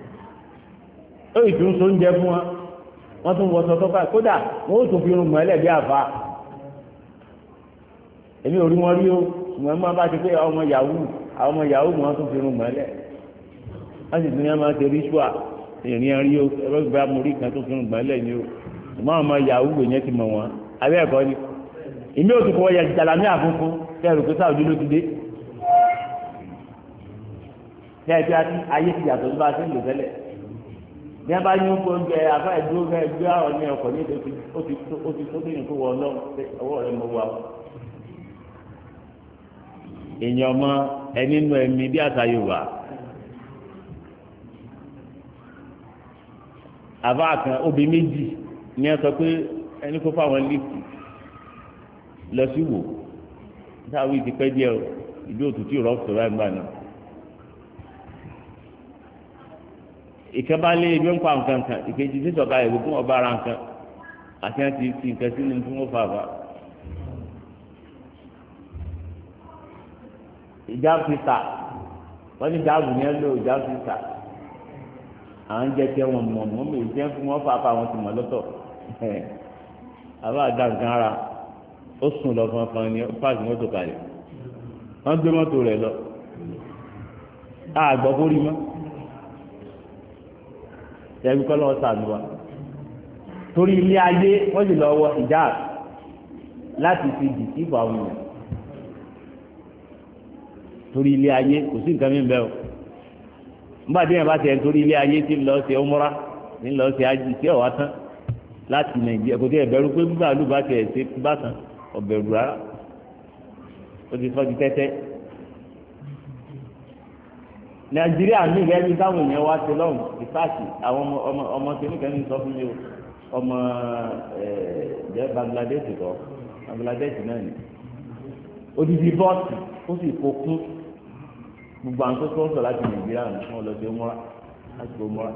ó sì tún so oúnjẹ fún wọn wọ́n tún wọ sọ́tọ́ ká kódà wọ́n ó tún fi irun mọ́lẹ̀ bí àfa èmi ò rí wọn rí o ṣùgbọ́n máa bá ti pé àwọn ọmọ yahoo àwọn ọmọ yahoo wọn tún fi irun mọ́lẹ̀ wọ́n sì tún ní wọn máa ṣe ríṣùà ìrìn àrí o ẹ̀rọ ìgbà mórí kan tó fi irun mọ́lẹ̀ ni o ṣùgbọ́n àwọn ọmọ yahoo yẹn ti mọ̀ wọn abẹ́ ẹ̀kọ́ ni ìmí ò tún fọwọ́ yẹ jàlámí àfúnfún kẹrù pé sáà ojú ló ti dé kẹ́ẹ̀tì ayé ti yàtọ̀ tó bá ṣe ń lò tẹ́lẹ̀ ní a bá ní oúnjẹ oúnjẹ afá ìdúró fẹ́ gbé àwọn ní ọkọ̀ ní èdè ó ti tó kéyìn tó wọ ọlọ́run pé ọwọ́ rẹ̀ mọ wà ó. èèyàn ọmọ ẹni nù ẹ̀mí bí àṣà Yorùbá àbá kan obì méjì ní ẹ sọ pé ẹni kó fáwọn lífì lọ sí wò táwọn ìdí pẹ́ díẹ̀ ìlú òtútù rọ́ọ̀tù rẹ̀ ń gbà náà. ìkẹ́bálé ibi ń pa nǹkan kan ìkejì tí sọ̀ka ìwé fún ọba ara nǹkan àti àti ti nǹkan sínú tí wọ́n fà fà. ìjà fìtà wọ́n ní jáàbù ní ẹ lò jáàbù sísà àwọn jẹ́ kí wọ́n mọ̀ mọ́ mi jẹ́ fún wọn fàáfàá wọn ti mọ̀ lọ́tọ̀ àbá àdá nǹkan ara ó sùn lọ fanfan ní páàkì mọ́tò kalẹ̀ wọ́n gbé mọ́tò rẹ̀ lọ àgbọ̀ kórìí mọ́ ẹ̀rù kọ́ lọ́wọ́ sànù wa torí ilé ayé wọ́n sì lọ wọ ìjà láti fi dì sí ìbò àwọn èèyàn torí ilé ayé kò sí nǹkan mi bẹ́ẹ̀ o nígbà tí yẹn bá tẹ̀ torí ilé ayé tí ń lọ sí ọmọra ń lọ sí ají tí ọ̀wá tán láti nàìjíríà kò tí ẹ̀ bẹ̀rù pé gbígbà lù bá tẹ̀ ṣe bá tán ọ̀bẹ̀rù rárá ó ti sọ́ di tẹ́tẹ́ nàìjíríà ní ìrẹ́lú táwọn èèyàn wá sí lọ́hùn ìfáàsì àwọn ọmọ ọmọ kìnnìkan ní sọ fún mi o ọmọ ẹ̀ Bangladesh kọ́ Bangladesh náà ni odidi bọ́ọ̀sì ó sì kó kún gbogbo àwọn tó sọ̀rọ̀ láti nàìjíríà wọn lọ sí ọmọra láti ọmọra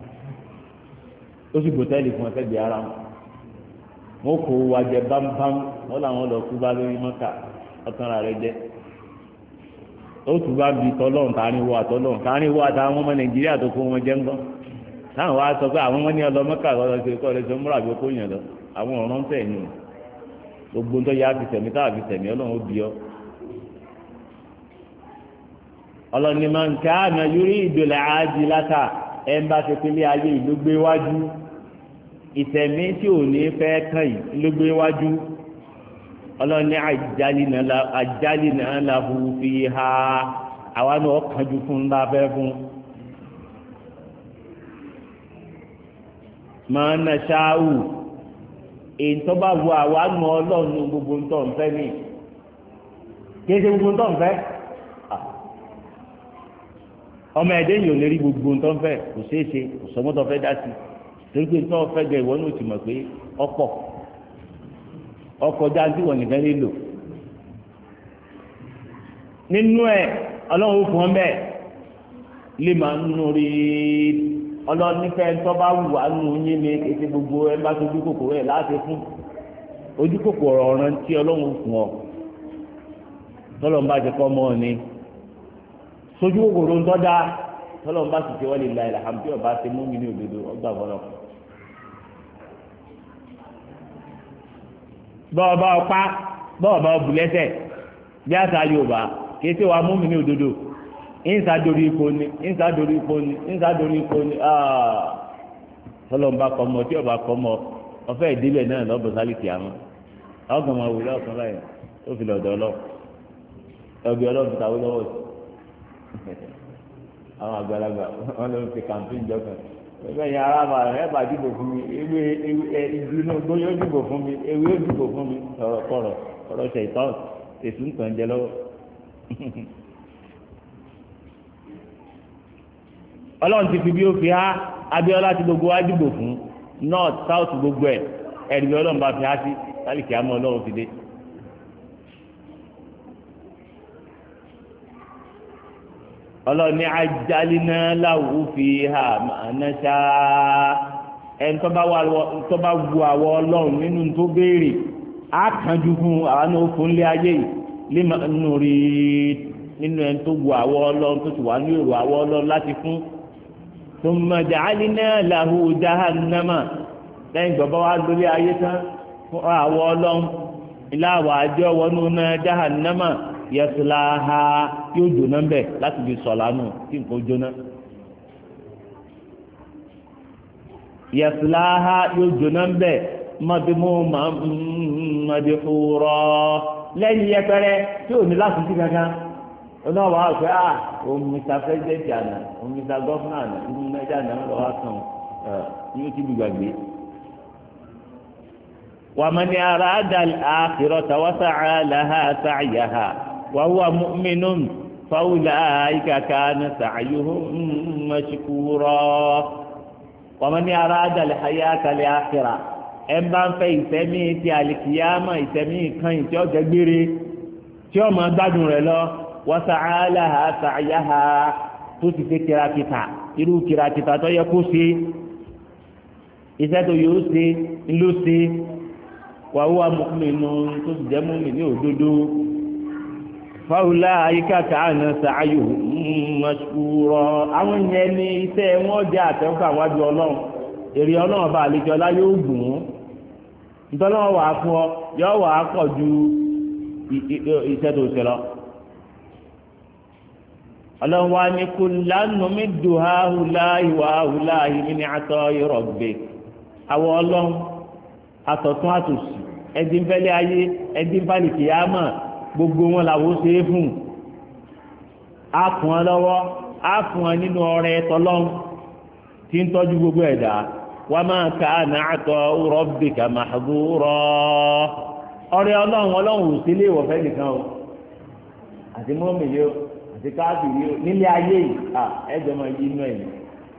ó sì gbòtẹ́ẹ̀lì fún ẹgbẹ́ ara wọn wọn kò wájẹ bámbám wọn làwọn lọ kú bá lórí mọ́kà ọ̀tánra rẹ jẹ́ ó tún bá bi tọ́lọ́run káàrin wo àtọ́lọ́run káàrin wo àtàwọn ọmọ nàìjíríà tó kó wọn jẹ́ ńgọ́ táwọn wá sọ pé àwọn ọmọ ní ọlọ́mọ́kà lọ́dọ̀ ṣe kọ́ ọ̀rẹ́ sọ múra bí ó kó yàn lọ àwọn ọ̀rọ̀ ń tẹ̀ ní gbogbo ń tọ́ ya fi tẹ̀mí táwa fi tẹ̀mí ọlọ́run ó bí ọ. ọlọ́ni máa ń ká àná yorí ìdòlẹ̀ ájí látà ẹ̀ ń bá ṣe pélé ayé ìlú gbé wájú ìtẹ̀mí tí ò ní fẹ́ kàn yìí ló gbé wájú ọlọ́ni àjálì náà lahu fi ha àwa náà kánjú fún ńlá fẹ́ fún máa ń ṣááwù èyí tó bá bu àwa nù ọlọ́run gbogbo ń tọ̀ ń fẹ́ mi kí ẹ ṣe gbogbo ń tọ̀ ń fẹ́ ọmọ ẹ̀dẹ́ yìí ò lè rí gbogbo ń tọ̀ ń fẹ́ kò ṣeé ṣe kò sọmọ́tọ̀ fẹ́ dá sí torí pé ń tọ́ fẹ́ gẹ ìwọ ní òtún mọ̀ pé ọ̀pọ̀ ọkọ̀ jáde wọ̀ nìkan nílò nínú ẹ̀ ọlọ́run fún ọ bẹ́ẹ̀ lè máa ń nù rí ọlọ́run nífẹ̀ẹ́ tó bá wù á nù yín ní ètò gbogbo ẹ bá tó ojú kòkòrò ẹ̀ láti fún ojú kòkòrò ọ̀ràn tí ọlọ́run fún ọ tọ́lọ́run bá ti kọ́ mọ́ ọ ní sojú kòkòrò ń tọ́jà tọ́lọ́run bá sì ti wọ́n lè la ìlà àmì tí ọba ti mú mi ní òdodo ọgbà fọlọ́. bọ́ọ̀bá ọpá bọ́ọ̀bá ọbùlẹ́sẹ̀ bí àṣà Yorùbá kìí ṣe wàá mú mi ní òdodo ìǹsàdórí ipò ni ìǹsàdórí ipò ni ìǹsàdórí ipò ni tọ́lọ́mbà kọ́ mọ tí ọba kọ́ mọ ọfẹ́ ìdílé náà lọ́bọ̀ sálìkì àmọ́ ọgbọ̀n máa wòlé ọ̀kan báyìí ó fi lọ́dọ̀ ọlọ́ọ̀ ẹbí ọlọ́ọ̀ tàwọn lọ́wọ́ sí àwọn àgbàlagbà wọn ló ń fi kàmpín jọ kan ẹgbẹ́ yẹn ara máa rẹ̀ bá dìbò fún mi ewé igi inú gbóyè ó dìbò fún mi ewé ó dìbò fún mi ọ̀rọ̀ kọ̀rọ̀ ọ̀rọ̀ ṣe ìtọ́ èsù ń tàn jẹ lọ́wọ́. ọlọ́run ti fi bí ó fi há Abíọ́lá ti gbogbo wa dìbò fún north south gbogbo ẹ̀ ẹ̀rí bí ọlọ́run bá fi há sí sálìkì àmọ́ ọlọ́run fi dé. ọlọ́ni ajálínà láwù fi hà màánàṣá ẹni tó bá wu àwọ ọlọ́run nínú tó béèrè á kánjú fún àwọn náà fún lé ayé yìí lima nù rí nínú ẹni tó wu àwọ ọlọ́run tó ti wà ní èrò àwọ ọlọ́run láti fún thumma ja'alna lahu jahannama lẹ́yìn gbọ́dọ̀ wá lórí ayé tán fún àwọ ọlọ́run ilé àwọ̀ àjọ wọnú náà jahannama yẹtùláha yóò jóná ń bẹ láti fi sọlá nù kí nǹkan jóná yẹtùláha yóò jóná ń bẹ mọdémú mọdéfúrọ lẹ́yìn yẹpẹrẹ tí ò ní láti sí kankan onáwó àgbẹ à òun mr president àná òun mr governor àná òun mẹjọ àná lọ́wọ́ kan ẹ yóò ti bí gbàgbé. ومن أراد الآخرة وسعى لها سعيها وهو مؤمن فأولئك كان سعيهم مشكورا ومن أراد الحياة الآخرة ẹn bá ń fẹ́ ìsẹ̀mí ti àlìkìyàmà ìsẹ̀mí kan tí ó jẹgbére tí ó máa gbádùn rẹ̀ lọ وسعى لها سعيها tó ti ṣe kìràkìtà irú kìràkìtà tó yẹ kó ṣe iṣẹ́ tó yóò ṣe ńlọ ṣe wàhùwà mùmínù tó ti jẹ́ mùmínì ní òdodo faulaika kana sa'yuhum mashkura àwọn yẹn ní iṣẹ́ wọn jẹ́ àtẹ́wọ́fà wájú ọlọ́run èrè ọlọ́run bá àlejò ọlá yóò gùn ún nítorí wọn wà á fún ọ yóò wà á pọ̀ ju iṣẹ́ tó ṣe lọ. ọlọ́run wa ní kullan numiddu ha'ula'i wa ha'ula'i min 'ata'i rabbik àwọn ọlọ́run àtọ̀tún àtòsì ẹ̀dín fẹ́lẹ́ ayé ẹ̀dín fálì kìyàmà gbogbo wọn làwọn ṣe é fún a fún ọ lọ́wọ́ a fún ọ nínú ọrẹ tọlọ́run tí ń tọ́jú gbogbo ẹ̀dá wa ma kana 'ata'u rabbika mahdura ọrẹ ọlọ́run ọlọ́run ò sí ilé ìwọ̀fẹ́ nìkan o àti mọ́mìlì o àti káàkiri o nílé ayé yìí à ẹ̀jọ̀ máa yí inú ẹ̀yìn.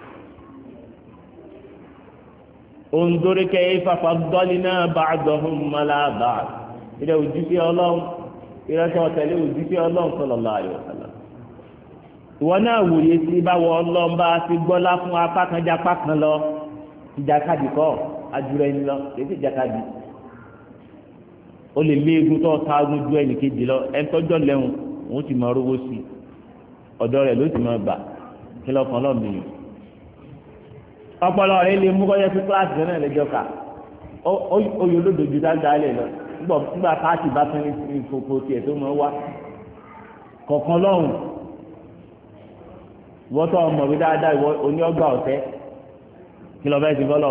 انظر كيف فضلنا بعضهم على بعض إذا وجدت الله إذا توتلي وجدت الله صلى الله عليه وسلم ìwọ náà wòye sí báwo ọlọ́run bá ti gbọ́lá fún apá kan jẹ́ apá kan lọ ìjàkadì kọ́ ajúra ẹni lọ èsì ìjàkadì ó lè lé egun tó ta ogun ju ẹnì kejì lọ ẹni tọ́jọ́ lẹ́hùn òun ti máa rówó sí ọ̀dọ́ rẹ̀ ló ti máa bà kí lọ́kàn lọ́mìnì ọpọlọ rẹ lè mú kọjá sí kíláàsì náà lẹ́jọ́ ká oyè olódòdó dáadáa lẹ lọ nígbà nígbà pààtì bá tún ní ìfòkò tiẹ̀ tó mọ wá kọ̀ọ̀kan lọ́hùn ìwọ́tọ̀ ọmọwé dáadáa ìwọ oní ọgbà ọ̀tẹ́ kí lọ́ọ́ fẹ́ẹ́ ti bọ́ lọ.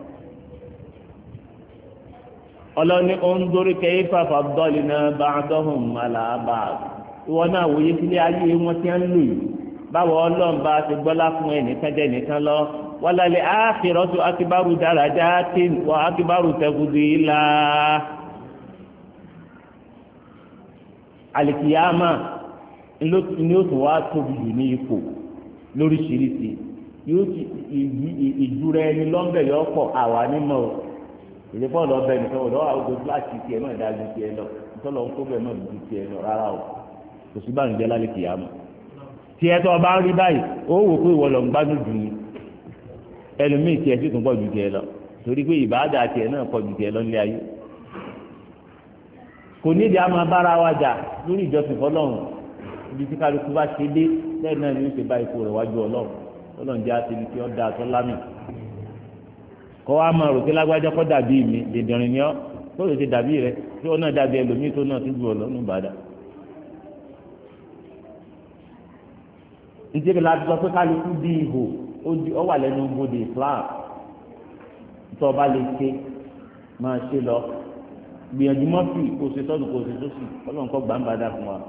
ọlọ́ni ondori kayfa faddalna ba'dahum ala ba'd ìwọ náà wòye sílé ayé wọn tí wọ́n ń lò yìí báwo ọlọ́run bá ti gbọ́lá fún ẹnìkan jẹ́ nìkan lọ wàlálẹ̀ áàkìrọ́tù akíbárù darajatin wà akíbárù tafdila àlìkìyàmà ni ó tún wá tóbi jù ní ipò lóríṣiríṣi yóò ti ìjúra ẹni lọ́nbẹ̀ yọ pọ̀ àwa nímọ̀ o ìdíkọ́ lọ́bẹ̀ nìkan ò lọ́wọ́ àwọn gíláàsì tiẹ̀ náà dájú tiẹ̀ lọ ìtọ́lọ́ ń kó bẹ́ẹ̀ náà ju tiẹ̀ lọ rárá o kò sí báyìí jẹ́ lálìkìyàmà tiẹ̀ tó ọba ń rí báyìí ó wò pé ìwọ lọ ń gbádùn jù ní ẹlòmíì tiẹ̀ sì tún pọ̀ ju tiẹ̀ lọ torí pé ìbáàdà tiẹ̀ náà pọ̀ ju tiẹ̀ lọ nílé ayé kò nídìí a máa bára wa jà lórí ìjọsìn fọlọ́run ibi tí kálukú bá ṣe dé lẹ́yìn náà ni ó ṣe bá ipò rẹ̀ wájú ọlọ́run ọlọ́run jẹ́ àtẹ̀lé tí ó da àtọ́ lámì kọ́ wa máa rò pé lágbájá kọ́ dàbí mi dèdèrìn ni ọ́ tó lè ṣe dàbí rẹ tí ó náà dàbí ẹlòmíì tó náà ti ju ọlọ́run ìbàdà. nítorí láti sọ pé kálukú bí ihò ó wà lẹ́nu gbòdì Islam tó ọba lè ṣe máa ṣe lọ gbìyànjú mọ́fì kò ṣe sọ́dún kò ṣe sósì ọlọ́run kọ́ gbàǹbàdà fún wa.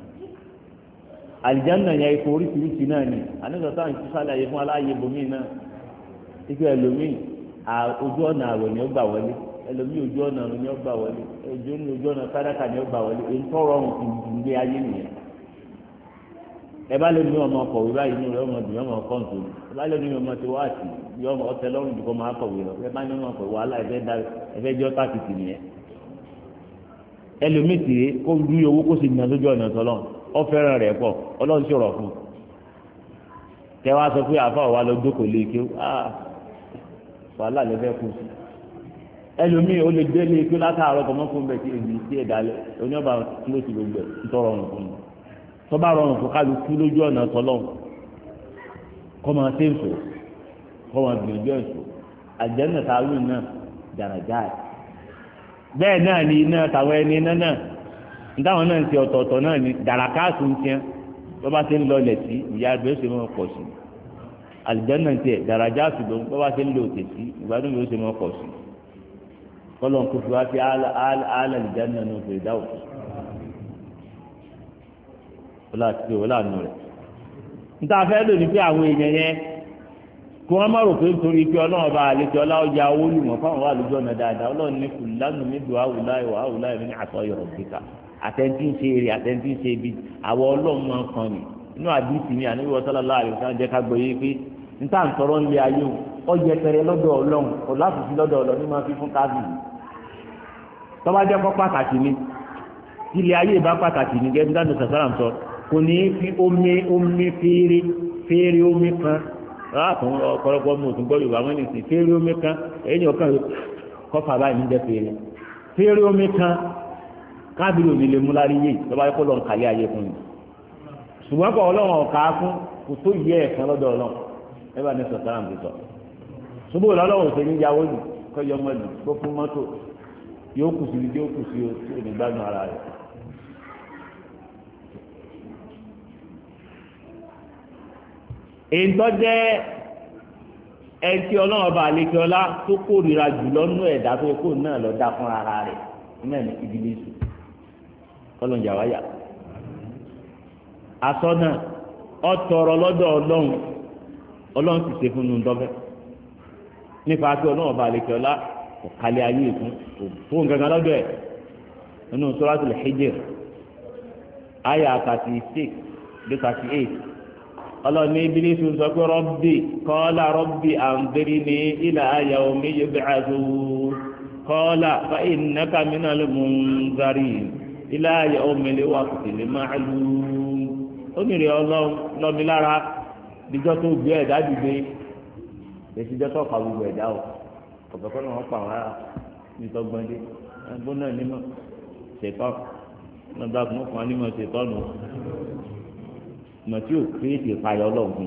àlìjáná yẹn ipò oríṣiríṣi náà ni àníṣọ́tà ń ṣàlàyé fún aláàyè bòmíì náà ikú ẹlòmíì ojú ọ̀nà àwẹ̀ ni ó gbà wọlé ẹlòmíì ojú ọ̀nà àrùn ni ó gbà wọlé ojú ojú ọ̀nà sàdákà ni ó gbà wọlé èyí tó rọrùn fún ìdílé ayé nìyẹn. ẹ bá lè ní ọmọ kọ̀wé báyìí ní ọmọ dùn ọmọ kọ́ńtò ẹ bá lè ní ọmọ tí wọ́n àti ọmọ ọtẹ lọ́rùn jù kọ́ máa kọ̀wé lọ ẹ bá ní ọmọ kọ̀wé wàhálà ẹ̀fẹ́ jọ́ tàkìtì nìyẹn. ẹlòmíì tì í kó rí owó kó sì nà lójú ọ̀nà tọ́lọ́ ọ fẹ́ràn rẹ̀ pọ̀ ọlọ́run sì rọ̀ fún un. kẹ wá sọ pé àfa wa lọ jókòó lé ike wàhálà lẹ́fẹ́ kù sí. ẹlòmíì ó lè dé lé ike látàárọ̀ kọ́mọ́ fún bẹ́ẹ̀ tí èmi sí ẹ̀dá lẹ oníyọ̀bà ló ti gbogbo ẹ̀ ń tọrọ ọ̀run fún un. tọ́ba rọrùn fún kálukú lójú ọ̀nà tọ́lọ́run kọ́ máa ṣe èso kọ́ máa gbìyànjú èso àjẹ́nà táwọn náà dàrájà bẹ́ẹ̀ náà ni iná tàwọn ẹni iná náà nítawọn náà ń ti ọ̀tọ̀ọ̀tọ̀ náà ni dàrákàtù ń tiẹ́ bọ́bá ti ń lọ ilẹ̀ sí ìyá àgbẹ̀ ó ṣe máa pọ̀ sí àlìjẹ́nà tiẹ̀ dàrájà ṣùgbọ́n bọ́bá ti ń lọ òkè sí ìgbádùn yóò ṣe máa pọ̀ sí kọ́lọ̀ kó fi wá sí àlìjẹ́nà ní oṣù ìdáwó wọ́n láti ṣe wọ́n láàánú rẹ̀ níta fẹ́ lò ní pé àwọn èèyàn yẹn kí wọ́n má rò pé nítorí pé ọlọ́run bá àlejò ọláwọ́jà owó lù wọ́n fáwọn wà lójú ọ̀nà dáadáa ọlọ́run ní kùlánù nídùú àwùláì wà àwùláì ní àtọ́yọ̀ ọ̀gbìkà àtẹ̀ntì ń ṣe eré àtẹ̀ntì ń ṣe ibi àwọn ọlọ́run máa ń kan ni inú àdìsí ni àníwí sallallahu alaihi wasallam jẹ́ ká gbọ́ yé pé níta ń tọrọ ń lé ayé o ọ yẹ pẹrẹ lọ́dọ̀ ọlọ́run kò láfùsí lọ́dọ̀ ọlọ́run ní máa fi fún káàbì tọ́ba jẹ́ kọ́ pàtàkì ni ilé ayé bá pàtàkì ni gẹ́gẹ́ bí dáná sàṣàràm sọ kò ní fi omi omi fèrè fèrè omi kan ráàtún ọ̀pọ̀lọpọ̀ mi ò tún gbọ́ yorùbá wọn ní sìn fèrè omi kan ẹ̀yìn ọ̀kan kọfà báyìí ń jẹ́ fèrè fèrè omi kan káàbìrì òní lè mú lárí yé lọ́ba yẹ kó lọ́n kàlẹ́ ayé fún mi ṣùgbọ́n kọ́ ọlọ́run ọ̀ka fún kò tó yẹ ẹ̀kan lọ́dọ̀ ọlọ́run ẹ bá ní sọ sára mi sọ ṣùgbọ́n ọlọ́run ṣe ní yàwó yìí kọ́ yọ ọmọ yìí kó fún mọ́tò yóò kù sí ibi yóò kù sí o tí ò ní gbádùn ara rẹ̀. èyí tó jẹ́ ẹtí ọlọ́run ọba àlejò ọlá tó kórìíra jù lọ́nú ẹ̀dá tó kó náà lọ dá fún ara rẹ̀ náà ní Ìbílísì kọ́lọ́njà wáyà. asọ́nà ọ̀tọ̀rọ̀ lọ́dọ̀ ọlọ́run ọlọ́run ti ṣe fún un dọ́fẹ́ nípa pé ọlọ́run ọba àlejò ọlá kò kálí ayé ìfún fún gangan lọ́dọ̀ ẹ̀ nínú Suratul Hijr àyà thirty six dé thirty eight. ọlọ́ni Ìbílísì sọ pé rọ́bì kọ́lá rọ́bì anzirni ila yawmi yub'athun kọ́lá fa innaka minal munzarin ila yawmil waqtil ma'lum. ó nìrè ọlọ́run lọ́mi lára díjọ́ tó gbé ẹ̀dá dìde èsì jọ́ tó pa gbogbo ẹ̀dá o ọ̀pẹ̀kọ́ náà wọ́n pa àwọn ará nítọ́gbọ́ndé ẹgbọ́n náà nímọ̀ ṣètọ́ náà bá kún fún wa nímọ̀ ṣètọ́ nù mọ̀tí ò kéèké ìpayọ̀ ọlọ́ọ̀gùn.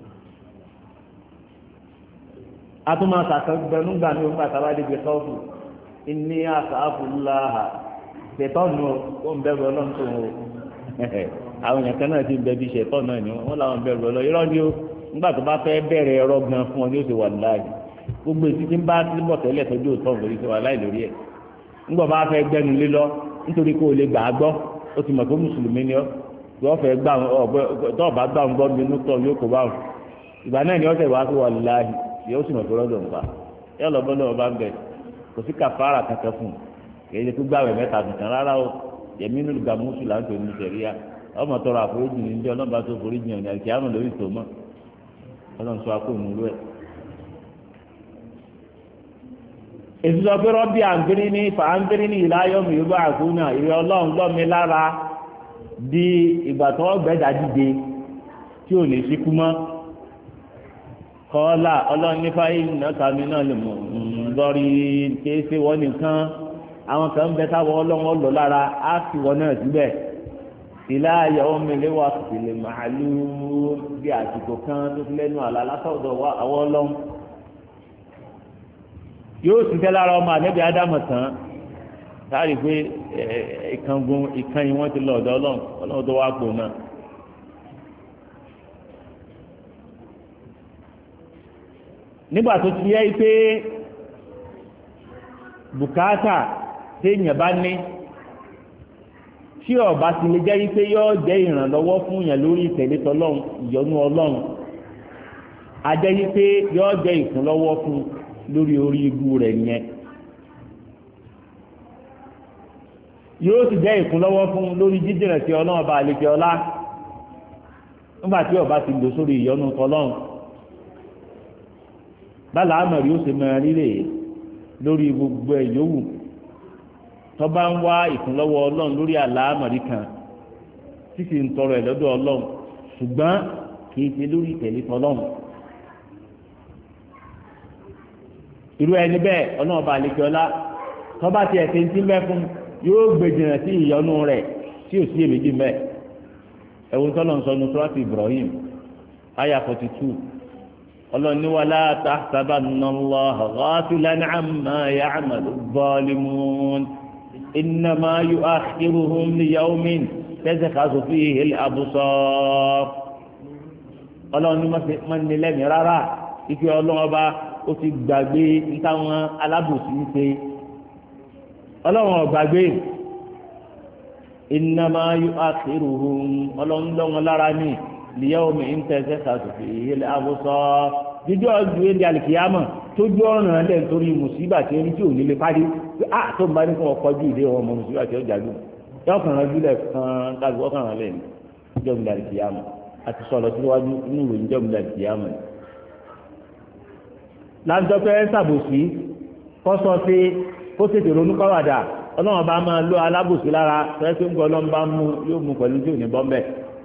atúmọ̀ sàkẹ́gbẹ̀rún nígbà ní onígbà tá a bá débi sọ́ọ̀fù ní àsàáfùláhà ṣètọ́nù ó ń bẹ̀rù ọlọ́run tó ń wò àwọn èèyàn kan náà ti ń bẹ̀bí ṣètọ́ náà ni wọ́n làwọn bẹ̀rù ọlọ́run irọ́ ni ó nígbà tó bá fẹ́ bẹ̀rẹ̀ ẹ̀rọ gan fún ọ ní oṣù wà láàyè gbogbo ètí tí ń bá tí ń bọ̀ tẹ́lẹ̀ tọ́jú òtọ́ lórí ṣe wà láì lórí ẹ̀ nígbà bá fẹ́ gbẹ́nu lé lọ nítorí kó o lè gbà á gbọ́ ó ti mọ̀ pé mùsùlùmí ni ọ́ yóò fẹ́ gbà tó ọba gbà ń gbọ́ mi nú tọ́ yóò kó bá wọn ìgbà náà ni wọ́n tẹ̀ wá sí wà láàyè yóò sì mọ̀ pé lọ́dọ̀ nǹkan yóò lọ bọ́lọ́ ọba ń bẹ̀ kò sí kàfàrà kankan fún un kì í ṣe kó gbàwẹ̀ mẹ́ta kankan rárá o yẹmí nínú gàmúsù là ń tò ní sẹ̀ríyà ọmọ tọrọ àforíjì ní ndé ọlọ́ba tó foríjì ọ̀nà àti àmọ̀ lórí tó mọ́ ọlọ́run sọ akóhùn rú ẹ̀. èsì sọ pé rọ́bì àǹgírí ní fà àǹgírí ní ìláyọ̀ mi yóò bá àkúnà ìrẹ́ ọlọ́run lọ́mi lára di ìgbà tó gbẹ́dà dìde tí ò lè ṣíkú mọ́ kọ́lá ọlọ́run nípa iná tàbí náà lè mọ̀ lọ́rí kìí ṣe wọ́n nìkan àwọn kan bẹ táwọn ọlọ́run lọ lára á sì wọ́n náà síbẹ̀ ìlà ayọ̀wọ́ mẹ́lẹ́ wà sílẹ̀ màálù bí àsìkò kan tó fi lẹ́nu àlá látọ̀dọ̀ àwọn ọlọ́run yóò sì tẹ́ lára ọmọ ànẹ́bí ádámù tán sáàrí pé ìkàngun ìkànnì wọn ti lọ ọ̀dọ̀ ọlọ́run ọlọ́run tó wá pò náà. nígbà tó ti yẹ pé bùkátà téèyàn bá ní tí ọba ti lè jẹ́ pé yóò jẹ́ ìrànlọ́wọ́ fún yàn lórí ìtẹ̀lé tọlọ́run ìyọ́nú ọlọ́run a jẹ́ pé yóò jẹ́ ìkúnlọ́wọ́ fún lórí orí ibu rẹ̀ yẹn yóò sì jẹ́ ìkúnlọ́wọ́ fún lórí jíjìnà sí ọlọ́run ọba àlejò ọlá nígbà tí ọba ti lò sórí ìyọ́nú tọlọ́run bálá àmọ̀rí ó sì máa rírè lórí gbogbo ẹ̀ yòówù tó bá ń wá ìkúnlọ́wọ́ ọlọ́run lórí àlámọ̀rí kan tí sì ń tọrọ ẹ̀ lọ́dọ̀ ọlọ́run ṣùgbọ́n kì í ṣe lórí ìtẹ̀lé tọlọ́run. irú ẹni bẹ́ẹ̀ ọlọ́run ọba àlejò ọlá tó bá ti ẹ̀sìn tí mẹ́ fún yóò gbé jìnnà sí ìyọnu rẹ̀ tí ò sí èméjì mẹ́ ẹ̀wọ̀n tọ́lọ̀ ń sọ ní Surati Ibrahim aya forty two ọlọ́ni wala tahsabanna Allaha ghafilan amma ya'malu adh-dhalimun innama yu'akhiruhum liyawmin tazkhasu fihi al-absar ọlọ́ni má ní lẹ́mìí rárá ike ọlọ́wọ́ bá ó ti gbàgbé nítawọn alábòsí ń ṣe ọlọ́wọ́n ọ̀gbàgbé innama yu'akhiruhum ọlọ́ni lọ́wọ́ lára ní liyawmin tazkhasu fihi al-absar dídú ọdún ẹni alìkìyàmọ̀ tójú ọ̀ràn ẹ̀ nítorí mùsíbà tí ẹni tí ò nílé parí pé a tó ń bá ní fún ọkọ̀ ojú ìdè ọmọ mùsíbà tí ó jàdú yọ kàn án jùlẹ̀ kan kájú ọkàn án lẹ́nu jọ́mùlẹ̀ alìkìyàmọ̀ àti sọ̀rọ̀ síwájú inú ìròyìn jọ́mùlẹ̀ alìkìyàmọ̀. láńtọ́ pé sàbòsí kọ́sọ́ sí kó tètè ronú kọ́wàdà ọlọ́run bá máa lo alábòsí lára fẹ́ẹ́ tó ń gbọ́ ọlọ́run bá mú yóò mú pẹ̀lú tí ò ní bọ́m̀bẹ̀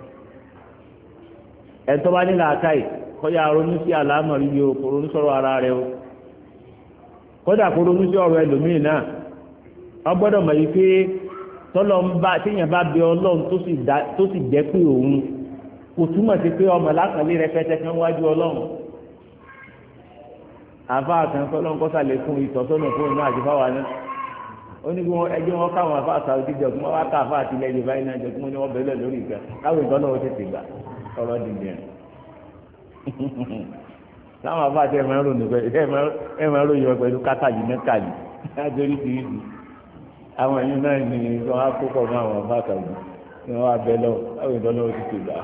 ẹ̀tọ́ bá nílà àkáì kọ́yà ronú sí àlámọ̀rí yìí o kò ronú sọ̀rọ̀ ara rẹ o kódà kò ronú sí ọ̀rọ̀ ẹlòmíì náà ọ gbọ́dọ̀ mọ̀ yìí pé tọ́lọ́ ń bá téèyàn bá bẹ ọlọ́run tó sì jẹ́ pé òun kò túmọ̀ sí pé ọmọ lákàlẹ́ rẹpẹtẹ kan wájú ọlọ́run àfa àkàn tọ́lọ́ ń kọ́sà lè fún ìtọ́sọ́nà fún iná àti fáwa náà ó ní kí wọ́n ẹjọ́ wọn káwọn àfa àtàwọn ti jọ kí wọ́n wá ká àfa àti ilẹ̀ yorùbá iná jọ kí wọ́n ní wọ́n bẹ̀rẹ̀ lórí ìgbà káwọn ìtọ́nà ó tètè gbà ọ̀rọ̀ dìde táwọn àfa àti ẹ̀mọ̀ ẹ̀rọ nìkan ẹ̀mọ̀ ẹ̀rọ yọ pẹ̀lú kátàlì mẹ́tàlì látorí ti rí àwọn ẹ̀yìn náà ní wọ́n á kókò mọ́ àwọn àfa àtàwọn ni wọ́n á bẹ̀ lọ káwọn ìtọ́nà ó tètè gbà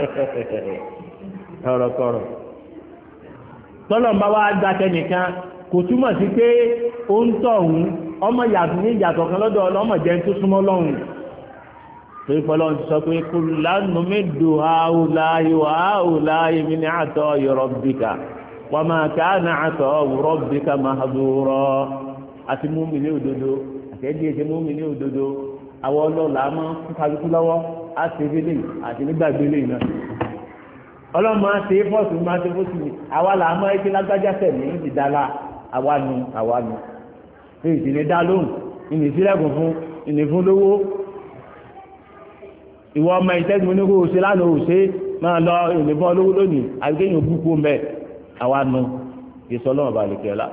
tọrọtọrọ tọ́lọ̀ ń bá wá gba tẹnìkan kò túmọ̀ sí pé ó ń tọ̀ ọ̀hún ọmọ yàtọ̀ ní ìyàtọ̀ kan lọ́dọ̀ ọlọ́mọ jẹ́ tó súnmọ́ lọ́hùn torí pọ́lọ́ ti sọ pé kó lánà méjò àwòláyé wà áwòláyé mi ní àtọ̀ rabbika wà máa ká ní àtọ̀ rabbika mahdura àti múmi ní òdodo àti ẹ̀dí ẹ̀sẹ̀ múmi ní òdodo àwọn ọlọ́ọ̀lá máa ń fún kálukú lọ́wọ́ á ti rí lè àti nígbàgbé lè náà ọlọ́mọ àti fọ́ọ̀sì máa ṣe fọ́ọ̀sì mi àwa là á mọ ẹgbẹ́ lágbájá tẹ̀lé ní ìdálá àwa nu àwa nu ṣé ìdílé dá lóhùn ìní sílẹ̀kùn fún ìní fún lówó ìwọ ọmọ ìtẹ́jú mi ní kó o ṣe lánàá o ṣe máa lọ ìní fún olówó lónìí àgbéyìn òbúkú mbẹ àwa nu ìsọ ọlọ́mọ balẹ̀ kẹ́lá.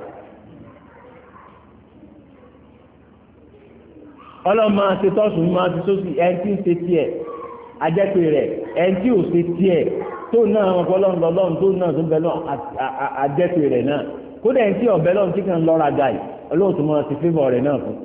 ọlọ́mọ àti tọ́sùn máa ti sósì ẹni tí ń ṣe tiẹ̀ ajẹ́pẹ̀ rẹ̀ ẹni tí ò ṣe tiẹ̀ tó náà wọn kọ́ lọ́n lọ́n tó náà tó bẹ lọ́n àjẹpẹ̀ rẹ̀ náà kódà ẹni tí ọ̀bẹ lọ́n tí kan lọ́ra ga yìí ọlọ́run tó máa ti fífọ̀ rẹ̀ náà fún.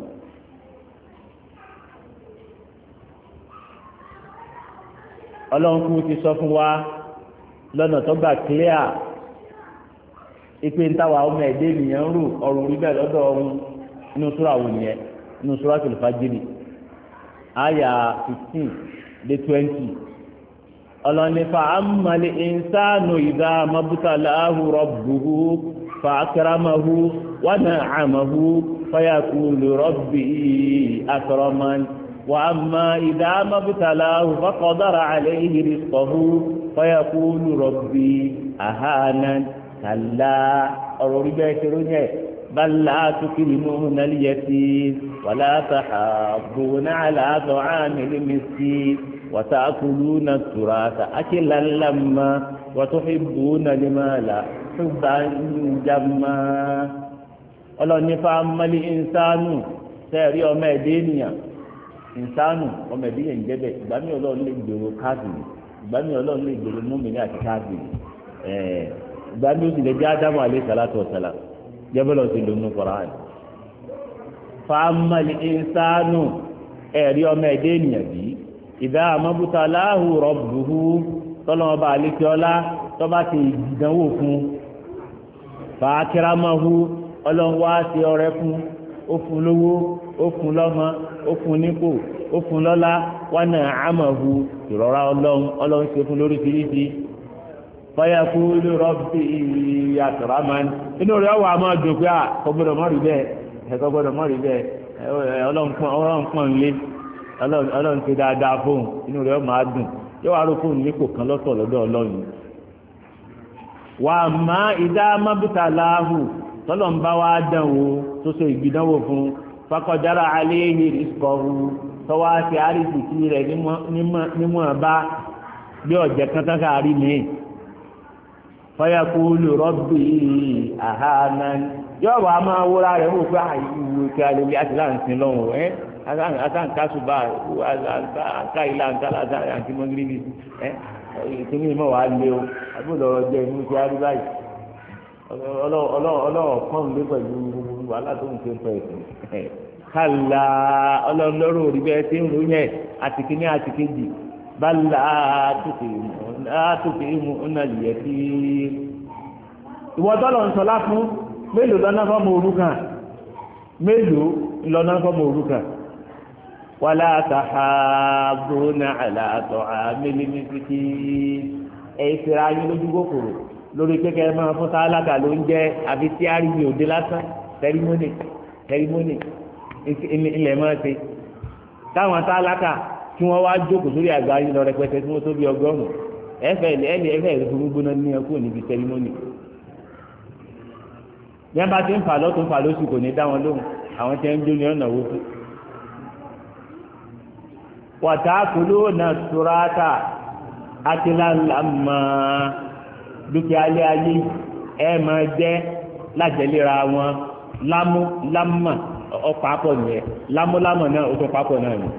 ọlọ́run kú ti sọ fún wa lọ́nà tó gbà clear ipe ń táwa ọmọ ẹ̀dẹ́ ènìyàn ń rò ọ̀rùn rí bẹ́ẹ̀ lọ́dọ̀ ọ̀run inú súrà wò nìyẹn inú Suratul Fajr àyà fifteen dé twenty ọlọ́ni fa amali insanu idha mabtalahu rabbuhu fa akramahu wa na'amahu fayaqulu rabbi akraman wa amma idha mabtalahu faqadara alayhi rizqahu fayaqulu rabbi ahanan kalla ọ̀rọ̀ orí bẹ́ẹ̀ ṣe lóyún ẹ̀ bal la tukrimuna al-yatim wa la tahadduna ala ta'amil miskin وتأكلون التراث أكلا لما وتحبون المال حبا جما ọlọ́ni fa amali ìnsánu sẹ́ẹ̀rí ọmọ ẹ̀dẹ́ ènìyàn ìnsánu ọmọ ẹ̀dẹ́ yẹn jẹ́bẹ̀ ìgbà mi ọlọ́run lè gbèrò káàdìrì ìgbà mi ọlọ́run lè gbèrò mọ́mìnì àti káàdìrì ìgbà mi ó sì lè jẹ́ ádámù alayhi salatu wa salam jẹ́bẹ̀ lọ́ọ́ sí lónú Kùránì fa amali ìnsánu ẹ̀rí ọmọ ẹ̀dẹ́ ènìyàn bíi ìdá àmọ́bútaláhù rọ̀bùhù tọ́lọ́mọba àlékiọ́lá tọ́ba ti ìdánwò fún fàákírámọ́hù ọlọ́wọ́ àti ọrẹ fún ó fún lówó ó fún lọ́mọ ó fún nípò ó fún lọ́lá wánà àmọ̀hù ìrọ̀rá ọlọ́run ọlọ́run ṣe fún lórí fìrísì fọyàkú rọ́bì àtọ̀rámán inú rẹ̀ wà máa dùn pé kò gbọ́dọ̀ mọ́ rí bẹ́ẹ̀ ẹ̀kọ́ gbọ́dọ̀ mọ́ rí bẹ́ẹ̀ ọlọ́run pọ̀n lé ọlọ́run ti dáadáa fóun inú rẹ̀ máa dùn yóò wá rò fóun nípò kan lọ́tọ̀ lọ́dọ̀ ọlọ́run wà má ìdá mábùtà láàhù tọ́lọ̀ ń bá wá dán o tó so ìgbìdánwò fún fakọjára aléhìn ìsọ̀rù tọ́wọ́ àti àrísìkí rẹ̀ nímú ọba bí ọ̀jẹ̀ kan tán káàrí mi fayakulu rọ́bì àhánà yóò wá máa wúra rẹ̀ wò pé àìwò kí a lè lé àti láǹsìn lọ́wọ́ ẹ́ asáǹkásùbà àkáìlà àǹkálàdá àti mọ́gíríbì ẹ́ ìtúní mọ́ wàá lé o àbúrò ọ̀rọ̀ jẹ́ ìmú ti arí báyìí ọlọ́wọ́ kàn lé pẹ̀lú wàhálà tó ń ṣe pẹ̀ ẹ̀sìn kálá ọlọ́run orí bẹ́ẹ̀ tí ń ròyìn ẹ̀ àti kíní àti kejì bálá àtòkè ìmú ọ̀nà lìyẹ tí ìwọ́n tọ́lọ̀ ń sọlá fún mélòó lọ́nà fọ́mọ òrukàn mélòó lọ́nà fọ́mọ òrukàn wàlá tàhàbùnà àlàtọ̀ àmìlímìtìkì ẹ̀ẹ́sẹ̀ ayé lójú kòkòrò lórí kékeré máa fún sálágà ló ń jẹ́ àbí tí a rí ní òde lásán tẹrimónì tẹrimónì ilẹ̀ máa ṣe táwọn sálágà tí wọ́n wá jókòó sórí àgbà yìí lọ rẹpẹtẹ tí wọ́n tó bí ọgọ́rùn-ún ẹ̀fẹ̀ ẹ̀lẹ́ ẹ̀fẹ̀ ìfúrú gbóná ní ẹkú níbi tẹrimónì bí wọ́n bá ti ń fà lọ́tún fà lóṣù kò ní dá wọn lóhùn àwọn tí wọ́n ń jó ní ọ̀nà owó fún wàtàkùlùnà tùràtà akílàlámà dúkìá lé ayé ẹ máa jẹ lájẹlera wọn lámú lámà ọ̀pọ̀ àpọ̀ nìyẹn lámúlámà náà ó tó papọ̀ náà ni.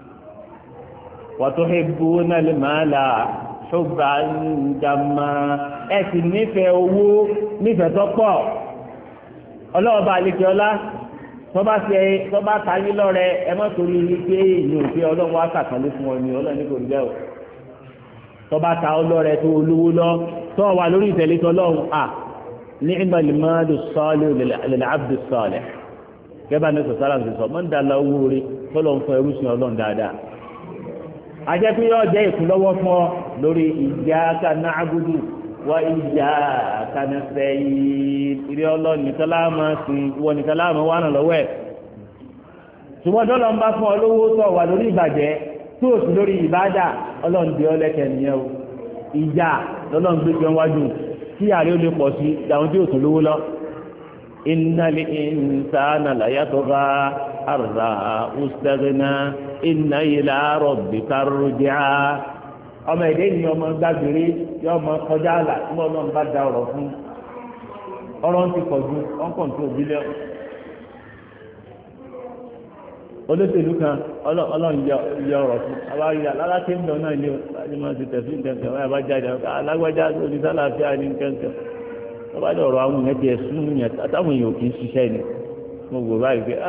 watuhibbuna al-mala hubban jamma ẹ sì nífẹ̀ẹ́ owó nífẹ̀ẹ́ tó pọ̀ ọlọ́ọ̀bá àlejò ọlá tọ́ba ṣe tọ́ba tayé lọ́rẹ ẹ má torí pé ìyẹn ò pé ọlọ́run wá sàkánlé fún ọ ní ọlọ́run ní kò rí bẹ́ẹ̀ o tọ́ba ta ọlọ́rẹ tó olówó lọ tọ́ wà lórí ìtẹ̀lé tọ́lọ́run à ni'mal malu salih lil abdi salih kẹ́bà ní sọ̀sálà ń sọ mọ́ńdà la owó rí tọ́lọ́ ń fọ ẹrú sí ọlọ́run dáadáa ajẹ́ pé yóò jẹ́ ìkúnlọ́wọ́ fún ọ lórí iyyaka na'budu wa iyyaka nasta'in ìrẹ́ ọlọ́run nìkan láàmú sí ìwọ nìkan láàmú wà náà lọ́wọ́ ẹ̀ ṣùgbọ́n tọ́lọ́ ń bá fún ọ lówó tọ́ wà lórí ìbàjẹ́ tó o sì lórí ìbádà ọlọ́run di ọlẹ́kẹ̀ nìyẹn o ìjà lọ́lọ́run gbé jẹun wájú tí ààrẹ ó lè pọ̀ sí ìdáhùn tí ò tún lówó lọ. innal insana la yatgha arra ustaghna inna ila rabbika ruj'a ọmọ èdè ni ọmọ gbàgbére yọ ọmọ kọjá àlà tí wọn náà bá da ọ̀rọ̀ fún ọ̀rọ̀ ń ti pọ̀ ju ọkàn tó bílẹ̀ olóṣèlú kan ọlọ́run yọ ọ̀rọ̀ fún abáyé aláṣẹ ń bọ̀ náà ní ọjọ́ máa ti tẹ̀sí nǹkan wọ́n yà bá jáde alágbájá onísàlàfíà ní nǹkan wọ́n bá dọ̀ ọ̀rọ̀ àwọn èèyàn ti ẹ̀sùn yẹn àtàwọn èèyàn kì í ṣiṣẹ́ ni mo wò báyìí pé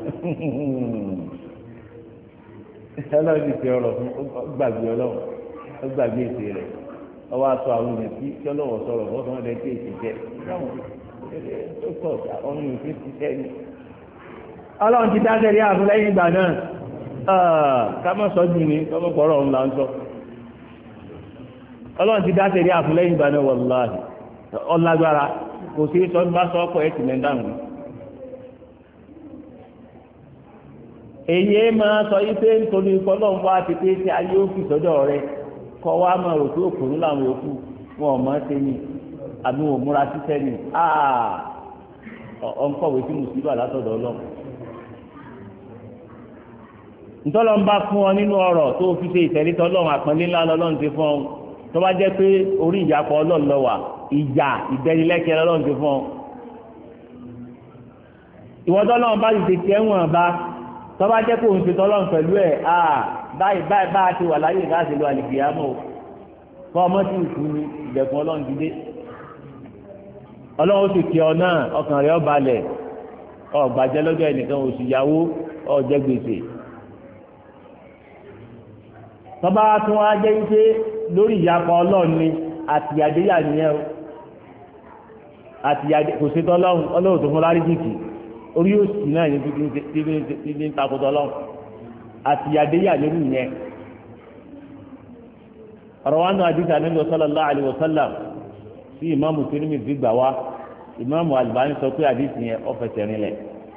ọlọ́run ti ọ̀rọ̀ fún gbàgbé ọlọ́run ó gbàgbé èsì rẹ̀ ọwọ́ aṣọ àwọn èèyàn tí kí ọlọ́wọ́ sọ̀rọ̀ wọ́n sọ wọn lẹ́yìn tí èsì jẹ́ ó sọ̀ ọ̀run yóò fi ṣiṣẹ́ ni. ọlọ́run ti dá sẹ́rí àfún lẹ́yìn ìgbà náà ká má sọ jù ní kọ́ mọ́ pọ̀rọ̀ ọ̀hún là ń sọ. ọlọ́run ti dá sẹ́rí àfún lẹ́yìn ìgbà náà wàláhì ọlágbára kò sí sọ bá sọ ọkọ̀ ẹ̀ tì mẹ́ dáhùn. èyí máa sọ yí pé nítorí kọ́lọ́run wá ti pé tí ayé ó fi sọ́dọ̀ rẹ̀ kọ́ wa máa rò pé òkùnrin làwọn yòókù wọn ò mọ̀ ṣe ni àbí wọn ò múra ṣiṣẹ́ ni ọ̀nkọ̀wé tí mùsùlùmí látọ̀dọ̀ ọlọ́run. ntọ́lọ́ ń bá fún ọ nínú ọ̀rọ̀ tó fi ṣe ìtẹ̀lé tọ́lọ́run àpọ́nlé ńlá lọ́lọ́run ti fún ọ tó bá jẹ́ pé orí ìyàpọ̀ ọlọ́run lọ wà ìjà ìbẹ́nilẹ́kẹ́ lọ́lọ́run ti fún ọ. ìwọ́dọ́lọ́run bá ti ṣe tiẹ̀ wọ̀n bá tó bá jẹ́ pé òun ṣe tọ́lọ́run pẹ̀lú ẹ̀ báyìí báyìí bá a ti wà láyé láti lo àlìkìyàmọ́ kọ́ ọmọ tí ìkú ni ìdẹ̀kùn ọlọ́run ti dé ọlọ́run sì kí ọ náà ọkàn rẹ̀ ó balẹ̀ ó gbàjẹ́ lọ́jọ́ ẹnìkan oṣù yàwó ó jẹ gbèsè tọ́ba tún wá jẹ́ wípé lórí ìyapa ọlọ́run ni àtìyàdéyà nìyẹn o àtìyàdé kò sí tọ́lọ́run ọlọ́run tó fún láríjìkì orí òsì náà ní ti ní takòtò ọlọ́run àtìyàdéyà lórí yẹn ọ̀rọ̀ wa nù àdìsá Ànábì sallallahu alaihi wasallam sí ìmáàmù Tirmidhi gbà wá ìmáàmù Albani sọ pé àdìsí yẹn ó fẹsẹ̀ rinlẹ̀.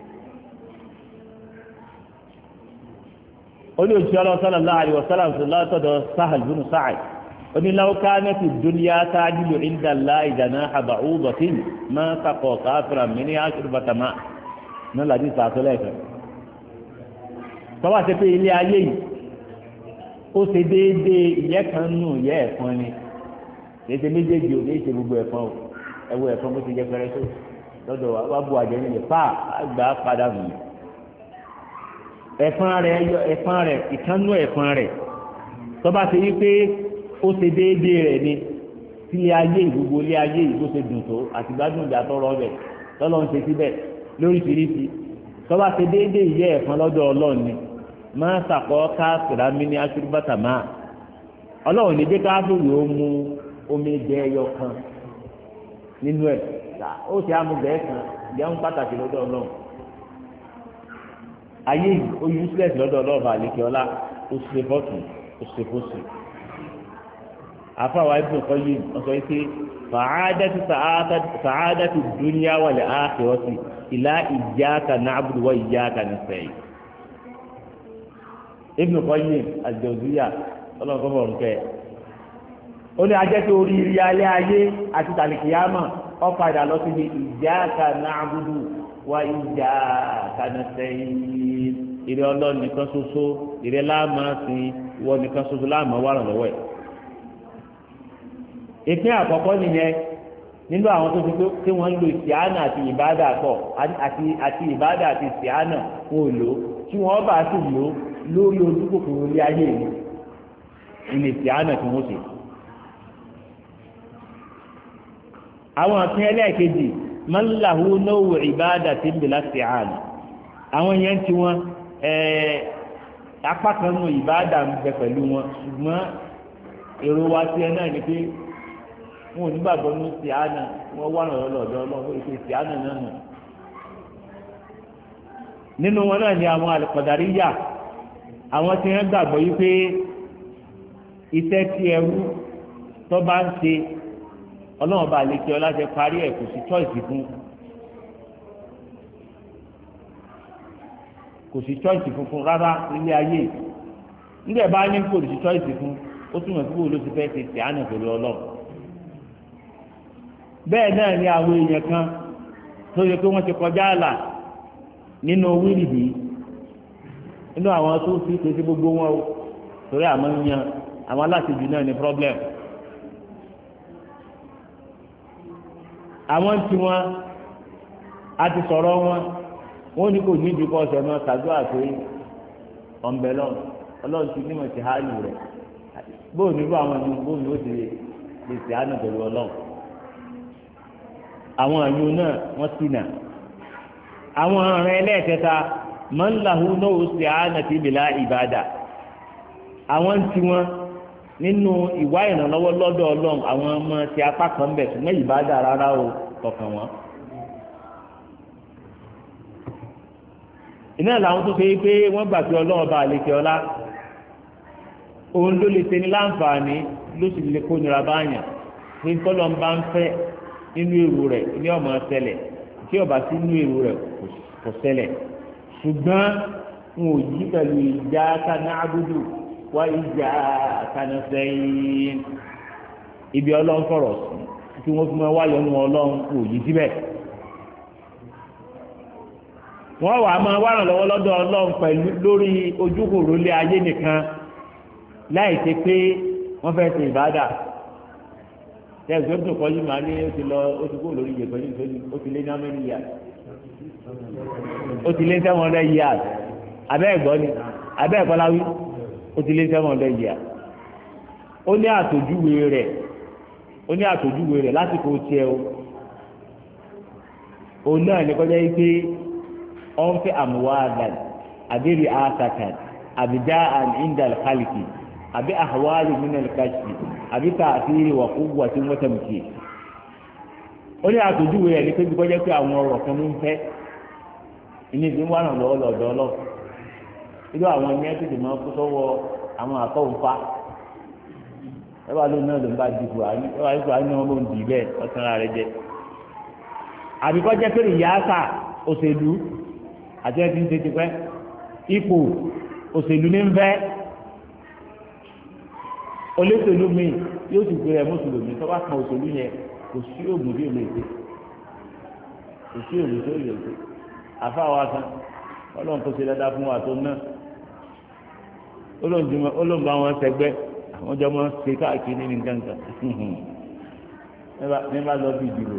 olùsí ọlọ́run sallallahu alaihi wasallam látọ̀dọ̀ Sahal bin Sa'id oní law kanati dunya ta'dilu inda Allahi janaha ba'udatin ma saqa kafiran minha shurbata ma' náà làdí sàtọ́lẹ̀ kan. tọ́wọ́ àti pé ilé ayé yìí ó ṣe déédéé ìyẹ́ kan nù ìyẹ́ ẹ̀fọn ni ètò méjèèjì ò ní ṣe gbogbo ẹ̀fọn o ẹ̀wọ̀ ẹ̀fọn bó ti jẹ́ pẹ́rẹ́ tó lọ́dọ̀ wa bu àjẹ́ nílẹ̀ fà àgbà padà nù. ẹ̀fọn rẹ̀ ẹ̀fọn rẹ̀ ìkànnú ẹ̀fọn rẹ̀ tọ́ba ṣe yí pé ó ṣe déédéé rẹ̀ ni tí ilé ayé ìgbogbo ilé ayé ìgbó ṣe dùn tó àti gbádùn ìjà tọrọ rẹ̀ tọ́lọ́ ń ṣe síbẹ̀ lóríṣiríṣi tọ́ba ṣe déédéé ìyẹ́ ẹ̀fọn lọ́dọ̀ Ọlọ́run ni máa sàkọ́ káàkiri mi ní asúrúbàtà máa Ọlọ́run ní jẹ́ káàkiri ó mú omi jẹ ẹyọ kan nínú ẹ̀ ó ti amúgbẹ́ kan ìyáwó pàtàkì lọ́dọ̀ Ọlọ́run ayé yìí ó useless lọ́dọ̀ Ọlọ́run àlekè ọlá ó ṣe bọ́ọ̀tù ó ṣe fóṣù afáwa ibùdó kọ́ yìí wọ́n sọ pé fàádàtì fàádàtì dúníyà wal ákhírátì ìlà iyyaka na'budu wa iyyaka nasta'in. Ibn Qayyim al-Jawziyya ọlọ́run kọ́ bọ̀ nkẹ́ ó ní ajẹ́ tó orí ilé alẹ́ ayé àti tàlìkìyàmà ó padà lọ sí ní iyyaka na'budu wa iyyaka nasta'in ìrẹ́ ọlọ́run nìkan ṣoṣo ìrẹ́ láàmú sí ìwọ nìkan ṣoṣo láàmú wà lọ́wọ́ ẹ̀. ìpín àkọ́kọ́ nìyẹn nínú àwọn tó ti pé tí wọ́n ń lo ìsìánà àti ìbádà pọ̀ àti àti ìbádà àti ìsìánà kò lò tí wọ́n bá sì lò lórí ojú kòkòrò orí ayé mi ilé ìsìánà tí wọ́n ṣe. àwọn àpín ẹlẹ́ẹ̀kejì man lahu naw'u ibadatin bila isti'ana àwọn yẹn tí wọ́n apá kan nù ìbádà ń bẹ pẹ̀lú wọn ṣùgbọ́n èrò wa sí ẹ náà ni pé wọn ò ní gbàgbọ́ ní ìsìánà wọn wà lọ́dọ̀ lọ́dọ̀ ọlọ́run ètò ìsìánà náà nù. nínú wọn náà ni àwọn al-Qadariyya àwọn tí wọ́n gbàgbọ́ yìí pé iṣẹ́ tí ẹrú tó bá ń ṣe ọlọ́run bá lè kí ọ láti parí ẹ̀ kò sí choice fún kò sí choice fún fún rárá nílé ayé nígbà bá ní kò sí choice fún ó túmọ̀ sí wo ló ti fẹ́ ṣe ìsìánà pẹ̀lú ọlọ́run. bẹ́ẹ̀ náà ni àwọn èèyàn kan tó yẹ pé wọ́n ti kọjá àlà nínú wíìlì nínú àwọn tó fi pèsè gbogbo wọn o torí àmọ́ ń yan àwọn aláṣejù náà ní problem. àwọn tí wọn a ti sọ̀rọ̀ wọn wọn ní kò ní ibi kọ́ ọ̀sẹ̀ náà tàbí àpé ọ̀nbẹ̀lọ́n ọlọ́run ti nímọ̀ sí hálù rẹ̀ bóun nílò àwọn ẹni bóun ló ti lè ṣe àánú pẹ̀lú ọlọ́run. àwọn àyùn náà wọ́n sì nà àwọn ọ̀ràn ẹlẹ́ẹ̀kẹta man lahu naw'u isti'anati bila ibada àwọn tí wọ́n nínú ìwà ìrànlọ́wọ́ lọ́dọ̀ ọlọ́run àwọn ọmọ ti apá kan bẹ̀ ṣùgbọ́n ìbádà rárá o kọ̀ọ̀kan wọn. iná làwọn tó ṣe pé wọ́n gbà pé ọlọ́run bá àlekè ọlá òun ló lè ṣe ní láǹfààní ló sì lè kó nira báyàn pé kọ́lọ́ ń bá ń fẹ́ nínú èrò rẹ̀ ní ọmọ ṣẹlẹ̀ tí ọba sí nínú èrò rẹ̀ kò ṣẹlẹ̀ ṣùgbọ́n wọn ò yí pẹ̀lú iyyaka na'budu wa iyyaka nasta'in ibi ọlọ́run fọ̀rọ̀ sí kí wọ́n fi máa wáyọ̀ nù ọlọ́run kò yí síbẹ̀. wọ́n wà á máa wá ràn lọ́wọ́ lọ́dọ̀ ọlọ́run pẹ̀lú lórí ojúkòrò lé ayé nìkan láì ṣe pé wọ́n fẹ́ ṣe ìbádà. tẹ̀sán tó kọjú màá ní ó ti lọ ó ti kó lórí ìyè pẹ̀lú ìtọ́jú ó ti lé ní amẹ́rí yà ó ti lé seven hundred years abẹ́ ẹ̀gbọ́n ni abẹ́ ẹ̀kọ́ láwí ó ti lé seven hundred years ó ní àtòjúwe rẹ̀ ó ní àtòjúwe rẹ̀ lásìkò tiẹ̀ o òun náà ní kọjá yìí pé ọ̀n fẹ́ àmúwáàdàn àbí rí àtàkàn àbí dá àn indal kálíkì àbí àhàwáàlì nínú ìkàṣì àbí tààfíì wà kúwù àti mọ́tàmùkì ó ní àtòjúwe rẹ̀ ní pé bí kọjá pé àwọn ọ̀rọ̀ kan ló ń fẹ́ ìní ìdí wà náà lọ́wọ́ lọ́dọ̀ ọlọ́ irú àwọn ẹni ẹ́ tètè máa kó sọ́wọ́ àwọn àkọ́wọ́fà ẹ wà lóun náà ló ń bá di buhari ẹ wà ní buhari náà ló ń dì bẹ́ẹ̀ ọ̀sán rẹ̀ jẹ́ àbíkọ́ jẹ́ pé ìyáàsà òṣèlú àti ẹ ti ń tètè pẹ́ ipò òṣèlú ní ń fẹ́ olóṣèlú mi yóò sì gbé ẹ mùsùlùmí tó bá kan òṣèlú yẹn kò sí òògùn bí òun lè ṣe kò sí òògùn tó lè ṣe àfáwà kan ọlọ́run tó ṣe dáadáa fún wa tó ná olóńgbà wọn sẹgbẹ́ àwọn jọ máa ń ṣe káàkiri ní nǹkan kan ní bá lọ bí ìdìbò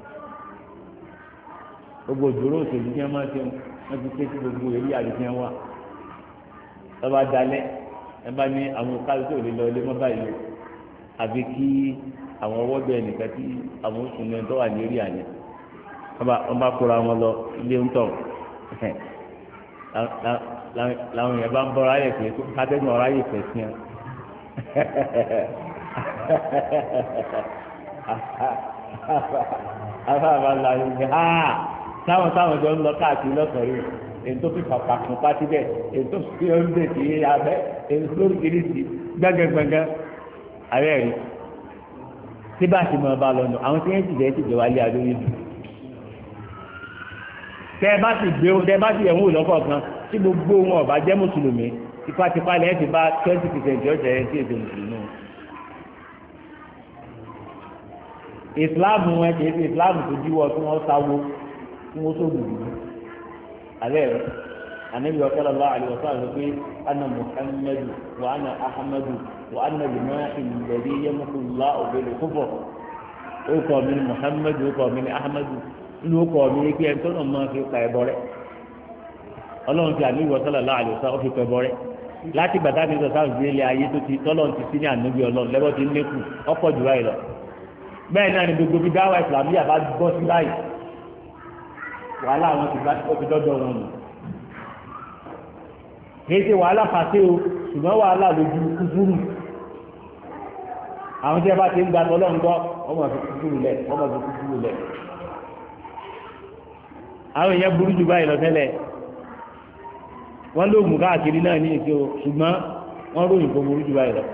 gbogbo ìdúró òṣèlú tí wọn máa ṣe wọn ti ké sí gbogbo èyí àdìsí wọn wà lọba dalẹ ẹ bá ní àwọn káàdì tó lè lọ ilé mọ báyìí o àfi kí àwọn ọwọ́ bẹ́ẹ̀ nìkan tí àwọn oṣù mẹ́rin tó wà ní eré àyẹ̀ wọ́n bá kóra wọn lọ ilé ń tọ̀ làwọn èèyàn bá ń bọ́ra ayẹ̀ pé kátẹ́gùn ọ̀rọ̀ ayẹ̀ pẹ̀ sí ẹ. afáàbà la yìí ha táwọn táwọn jọ ń lọ káàkiri lọ́sàn-án yìí èyí tó fi pàpà kún pátí bẹ́ẹ̀ èyí tó fi oúnjẹ sí abẹ́ èyí tó lórí kiri sí gbẹ́gẹ́gbẹ́gẹ́ ààrẹ rí tí bá ti mọ̀ ọ́ bá lọ nù àwọn tí wọ́n ti jẹ́ ti jẹ́ wálé adóyè dùn. tẹ bá ti gbé tẹ bá ti yẹ̀ wò lọ́kọ̀ọ̀kan tí gbogbo wọn ọba jẹ́ mùsùlùmí tipátipá lẹ́yìn ti bá twenty percent ọ̀sẹ̀ ẹ̀ tí èdè mùsùlùmí. ìsìláàmù wọn kì í ṣe ìsìláàmù tó díwọ́ tí wọ́n sáwó tí wọ́n tó gbùgbù alẹ́ rẹ̀ anabi sallallahu alaihi wasallam pé ana muhammadu wa ana ahmadu wa ana limahi alladhi yamhu Allahu bil kufr ó kọ́ mi ní muhammadu ó kọ́ mi ní ahmadu inú ó kọ́ mi ní pé ẹni tó náà máa fi pa ẹ̀bọ rẹ̀ ọlọ́run ti anabi sallallahu alaihi wasallam ó fi pa ẹ̀bọ rẹ̀ láti gbàtà ní sọ sáà ìdílé ayé tó ti tọ́lọ́run ti sí ní anabi ọlọ́run lẹ́wọ́ ti ń lékù ọ̀pọ̀ jù báyìí lọ bẹ́ẹ̀ náà ni gbogbo bí dáwà ìsìlámù yà bá gbọ́ sí báyìí wàhálà àwọn ti bá ti dọ́dọ̀ wọn nù kì í ṣe wàhálà pàṣẹ o ṣùgbọ́n wàhálà lójú kúkúrú àwọn tí a bá ti ń gba tọ́lọ́run gbọ́ wọ́n máa fi kúkúrú lẹ̀ wọ́n máa fi kúkúrú lẹ̀ àwọn èèyàn burú jù báyìí lọ tẹ́lẹ̀ wọ́n lóògùn káàkiri náà ní èké o ṣùgbọ́n wọ́n ròyìn kó burú jù báyìí lọ.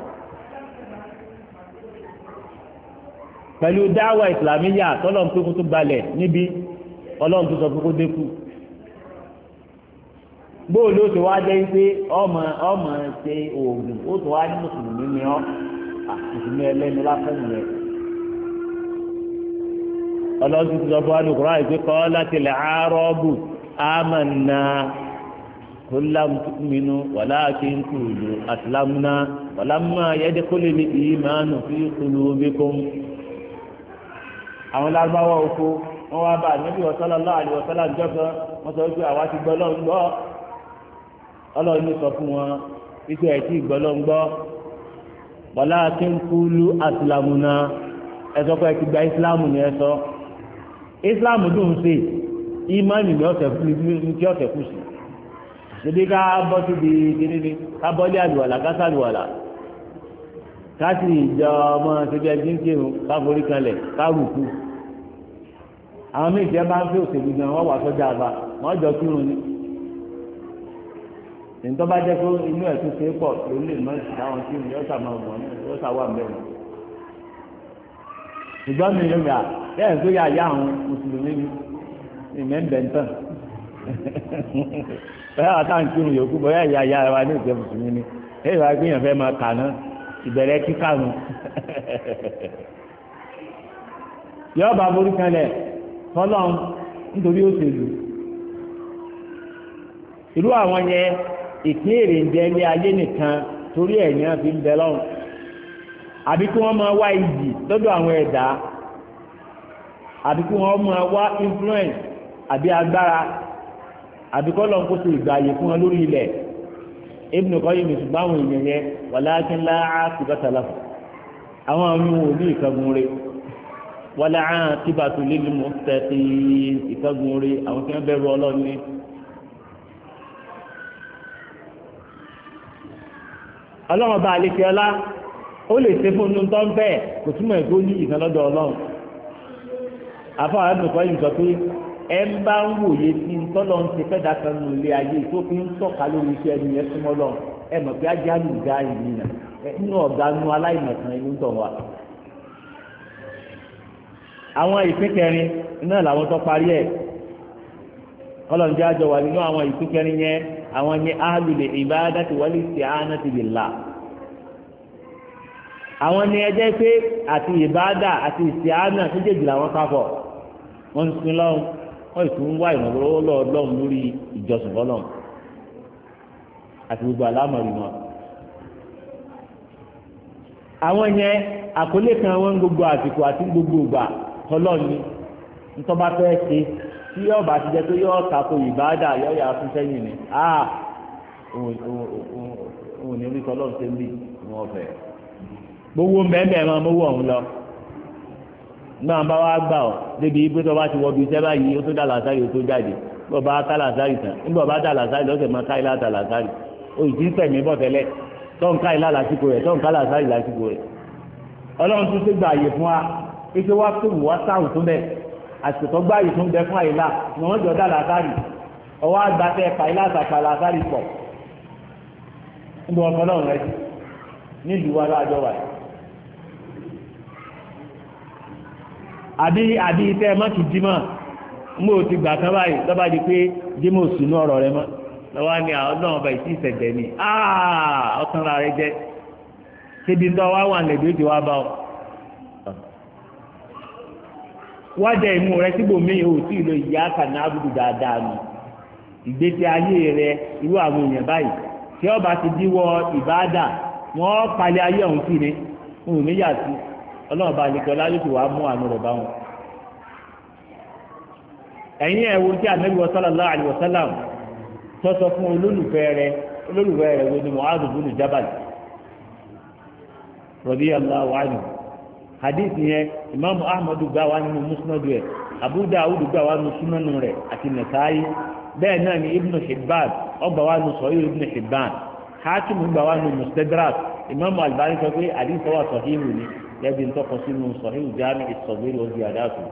pẹ̀lú dáwà ìsìlámíyà tọ́lọ́run pé kó tó balẹ̀ níbi ọlọ́run tó sọ pé kó dínkù bóòlù ó ti wá jẹ́ pé ọmọ ọmọ ṣe oògùn ó tó wá ní mùsùlùmí ni ọ́ mùsùlùmí ẹlẹ́nu lásán nìyẹn ọlọ́run ti sọ fún wa ní Kùránì àìpé kọ́ láti lè àárọ̀bù àmàna kólám mímú walakin qulu aslamna walamma yadkhulil imanu fi qulubikum àwọn lágbáwá oko wọ́n wá bá ànábì sallallahu alaihi wasallam jọ́sọ́ wọ́n sọ wípé àwa ti gbọ́ lọ́n gbọ́ ọlọ́run ní sọ fún wọn wípé ẹ̀ tí gbọ́ lọ́n gbọ́ walakin qulu aslamna ẹ sọ pé ẹ ti gba ìsìláàmù ni ẹ sọ ìsìláàmù dùn sí ìmánì ní ọ̀sẹ̀ ní tí ọ̀sẹ̀ kù sí ṣèbí ká bọ́ síbi kíníní ká bọ́lé àlùwàlà ká sàlùwàlà ká sì ìjọ ọmọ ṣẹbi ẹjí ń kírun ká forí kanlẹ̀ ká rùkú àwọn míì jẹ́ máa ń fi òṣèlú gan wọ́n wà sọ́jà àbá wọ́n jọ kírun ni nítorí bá jẹ́ pé inú ẹ̀ tún ṣe é pọ̀ ló lè mọ́ sí àwọn kírun yóò sà máa wọ̀n yóò sà wà mẹ́rin ṣùgbọ́n mi yóò gbà bẹ́ẹ̀ tó yà yá àwọn mùsùlùmí ni ìmẹ̀ǹbẹ̀ntàn bẹ́ẹ̀ wà táwọn kírun yòókù bọ́yá ìyá ìyá wa ní ìjẹ́ mùsùlùmí ni ẹ̀ ìwà gbìyànjú fẹ́ máa kà náà ìbẹ̀rẹ̀ kíkà nù yọ̀ọ́ bá borí kanlẹ̀ fọlọ́n nítorí òṣèlú irú àwọn yẹn ìpín èrè ń jẹ ilé ayé nìkan torí ẹ̀yìn fi ń bẹ lọ́rùn àbí kí wọ́n máa wá iyì lọ́dọ̀ àwọn ẹ̀dá àbí kí wọ́n máa wá influence àbí agbára àbí kọ́ lọ́n kó so ìgbà ààyè fún wọn lórí ilẹ̀ Ibn Qayyim ṣùgbọ́n àwọn èèyàn yẹn walakin la aqibata lahu àwọn àwọn ohun òní ìkẹ́gun rẹ̀ wala aqibatu lil muttaqin ìkẹ́gun rẹ̀ àwọn tí wọ́n bẹ̀rù Ọlọ́run ní. ọlọ́run bá àlekè ọlá ó lè ṣe fún un tó ń fẹ́ kò túmọ̀ èkó ní ìkan lọ́dọ̀ ọlọ́run àfọwọ́ àdùnkọ́ yìí sọ pé ẹ ń bá ń wòye sí tọ́lọ́ ń ṣe fẹ́dà kan nù ilé ayé tó fi ń tọ́ka lórí iṣẹ́ ẹni yẹn súnmọ́ lọ ẹ mọ̀ pé ajá lù dá ìlú nà nínú ọ̀gá nu aláìmọ̀kan inú tọ̀ wá. àwọn ìpín kẹrin náà làwọn tó parí ẹ̀ kọ́lọ̀ ń jẹ́ àjọ wà nínú àwọn ìpín kẹrin yẹn àwọn ní ahlul ibadati wal isti'anati billah àwọn ní ẹjẹ́ pé àti ìbádà àti ìsìáánà méjèèjì làwọn káfọ̀ wọ́n ń sin lọ́wọ́ wọ́n sì tún wá ìrànlọ́wọ́ lọ́wọ́ lórí ìjọsìn fọlọ́n àti gbogbo àlámọ̀rí wọn. àwọn yẹn àkọlé kan wọn gbogbo àsìkò àti gbogbo ìgbà tọ́lọ́ọ̀ni ntọ́ba fẹ́ ṣe tí yóò bá ti jẹ́ pé yóò tako ìbádà yóò yà fún sẹ́yìn ni ah òun ní orí tọ́lọ́ọ̀ ṣe ń bì wọ́n fẹ́ gbogbo mbẹ́mbẹ́ máa mówó ọ̀hún lọ náà bá wá gbà ọ́ débi ibi tó bá ti wọ́ bí iṣẹ́ báyìí ó tó dà lásàrì ó tó jáde bí ọba ká lásàrì tán nígbà ọba dà lásàrì lọ́sẹ̀ máa ká ilá dà lásàrì òyìnbí ń tẹ̀mí bọ̀ tẹ́lẹ̀ tó ń ká ilá lásìkò rẹ̀ tó ń ká lásàrì lásìkò rẹ̀ ọlọ́run tún ṣe gbà àyè fún wa ike wá tó wù wá sáhùn tó bẹ̀ àsìkò tó gbà àyè tó ń bẹ fún àyè là ni wọ́n jọ dà lásàrì ọwọ́ àgbà tẹ ká ilá àtàkà lásàrì pọ̀ níbi wọn fọlọ́run rẹ nílùú wa láàjọ wà yìí. àbí àbí ìfẹ́ mọ́tò dímọ̀ mbó ti gbà kan báyìí lọ́ba di pé dímọ̀ sùnú ọ̀rọ̀ rẹ mọ́ lọ́wọ́ ni àwọn náà ọba ìsí ìsẹ̀jẹ̀ ni ọ̀tàn ra rẹ jẹ́ ṣébi ń tọ́ wá wà lẹ́gbẹ̀ẹ́ tí wá bá ọ. wájà ìmú rẹ síbò míì ò tí ì lo ìyá kàná àbùdù dáadáa ni ìgbésí ayé rẹ irú àwọn èèyàn báyìí tí ọba ti díwọ́ ìbáàdà wọ́n palẹ̀ ayé ọ̀hún sí ni ohun méjì àti ọlọ́run bá lè kọ́lá yóò ti wá mú àánú rẹ̀ bá wọn. ẹ̀yin ẹ̀ wo tí Ànábì sallallahu alaihi wasallam tọ́sọ fún olólùfẹ́ rẹ̀ olólùfẹ́ rẹ̀ wo ni Mu'adh bin Jabal radiyallahu anhu hadith yẹn imaamu ahmadu gbà wá nínú musnad rẹ̀ Abu Dawud gbà wá nínú sunanu rẹ̀ àti Nasa'i bẹ́ẹ̀ náà ni Ibn Hibban ọgbà wá nínú Sahih Ibn Hibban Hakim gbà wá nínú Mustadrak imaamu Albani sọ pé hadith wa sahihu ni lẹ́bi ń tọ́kọ sínú Sahih Jami' as-Saghir wa ziyadatu.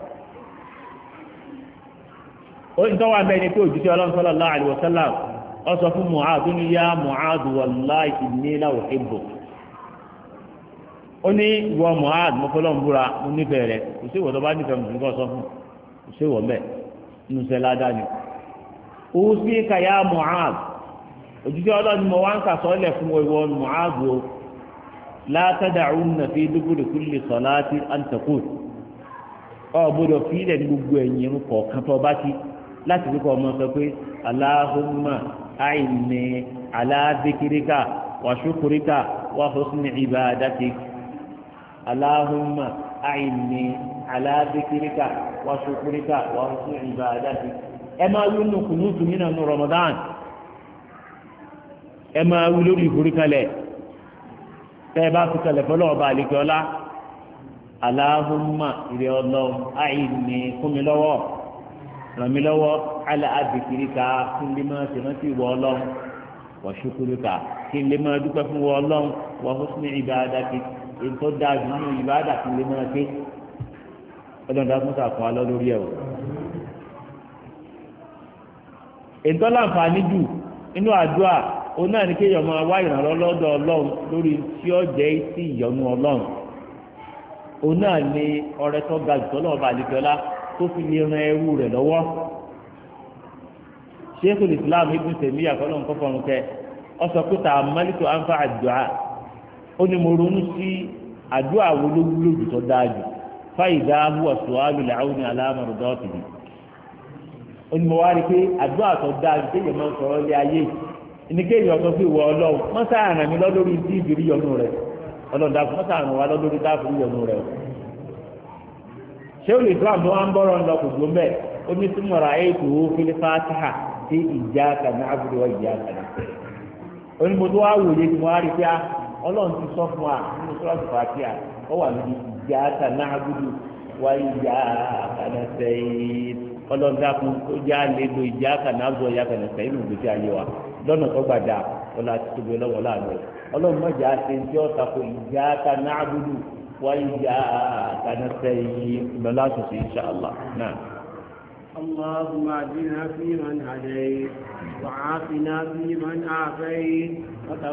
ó ń tọ́wọ́ abẹ́ ni pé òjúṣe ọlọ́run sallallahu alaihi wasallam ó sọ fún Mu'adh ní yá Mu'adh wallahi inni la uhibbu. ó ní ìwọ Mu'adh mọ́fọ́lọ́ ń búra mo nífẹ̀ẹ́ rẹ̀ kò sí ìwọ tó bá nífẹ̀ẹ́ mọ̀ nígbà sọ fún kò sí ìwọ mẹ́ nínú sẹ́ ládàá ni. ó sì ka yá Mu'adh òjúṣe ọlọ́run mo wá ń kà sọ́ọ́lẹ̀ fún ìwọ Mu'adh o la tada'unna fi duburi kulli salati an taqul ọ gbọ́dọ̀ fi ilẹ̀ ní gbogbo ẹ̀yìn kọ̀ọ̀kan tó bá ti láti fi kọ́ ọmọ sọ pé Allahumma a'inni ala dhikrika wa shukrika wa husni ibadatik Allahumma a'inni ala dhikrika wa shukrika wa husni ibadatik. ẹ máa wí nù kùnúùtù nínú Ramadan ẹ máa wí lórí ìforíkalẹ̀ tẹ́ ẹ bá fi kalẹ̀ fọlọ́ ọba àlekẹ́ ọlá Allahumma ìrẹ́ ọlọ́run a'inni fún mi lọ́wọ́ ràn mí lọ́wọ́ ala adìkìríkà kí n lè máa ṣèrántí ìwọ ọlọ́run wa shukurika kí n lè máa dúpẹ́ fún ìwọ ọlọ́run wa husni ibadatik èyí tó dáa jù nínú ìbáàdà kí n lè máa ké ọlọ́run dáa fún sàkún alọ́ lórí ẹ̀ o. ètò láǹfààní jù nínú àdúrà òun náà ní kéèyàn máa wá ìrànlọ́wọ́ lọ́dọ̀ ọlọ́run lórí tí ó jẹ́ sí ìyọ́nú ọlọ́run òun náà ní ọrẹ tó ga jù tọ́lọ́ ọba àlejòlá tó fi lè ran ẹrú rẹ̀ lọ́wọ́. Sheikhul Islam Ibn Taymiyyah àkọlọ́ nǹkan fọ̀rùn kẹ ọ sọ pé tà mọ́lítò ànfà àdúrà ó ní mo ronú sí àdúrà wo ló wúlò jù tó dáa jù fáìdá huwa su'alu al-'awni 'ala mardatihi ó ní mo wá rí pé àdúrà tó dáa jù téèyàn máa ń sọ̀rọ̀ lé ayé ìníkéyìí ọ̀sán fún ìwọ ọlọ́run wọ́n sáà ràn mí lọ lórí tí ìbírí yọnu rẹ̀ ọlọ́run dàpọ̀ wọ́n sáà ràn wá lọ lórí dáàbò yọnu rẹ̀ o. ṣé olè Islam tó wá ń bọ́rọ̀ ńlọ kò gbóń bẹ́ẹ̀ ó ní sí mọ̀ra ètò fil Fatiha sí iyyaka na'budu wa iyyaka nasta'in. ó ní mo tó wá wòye tí mo wá rí pé ọlọ́run ti sọ fún wa nínú Suratu Fatiha ó wà níbi iyyaka na'budu wa iyyaka nasta'in. ọlọ́run dàpọ̀ ó jẹ́ àlè lo iyyaka na'budu wa iyyaka nasta'in nínú ìgbésí ayé wa lọ́nà tó gbàdá ọlá ti tóbi lọ́wọ́ láàánú ẹ̀ ọlọ́run mọ̀jà ṣe ń tí ó tako iyyaka na'budu wa iyyaka nasta'in ìbẹ̀lá àtúnṣe insha Allah náà. اللهم اهدنا فيمن هديت وعافنا فيمن عافيت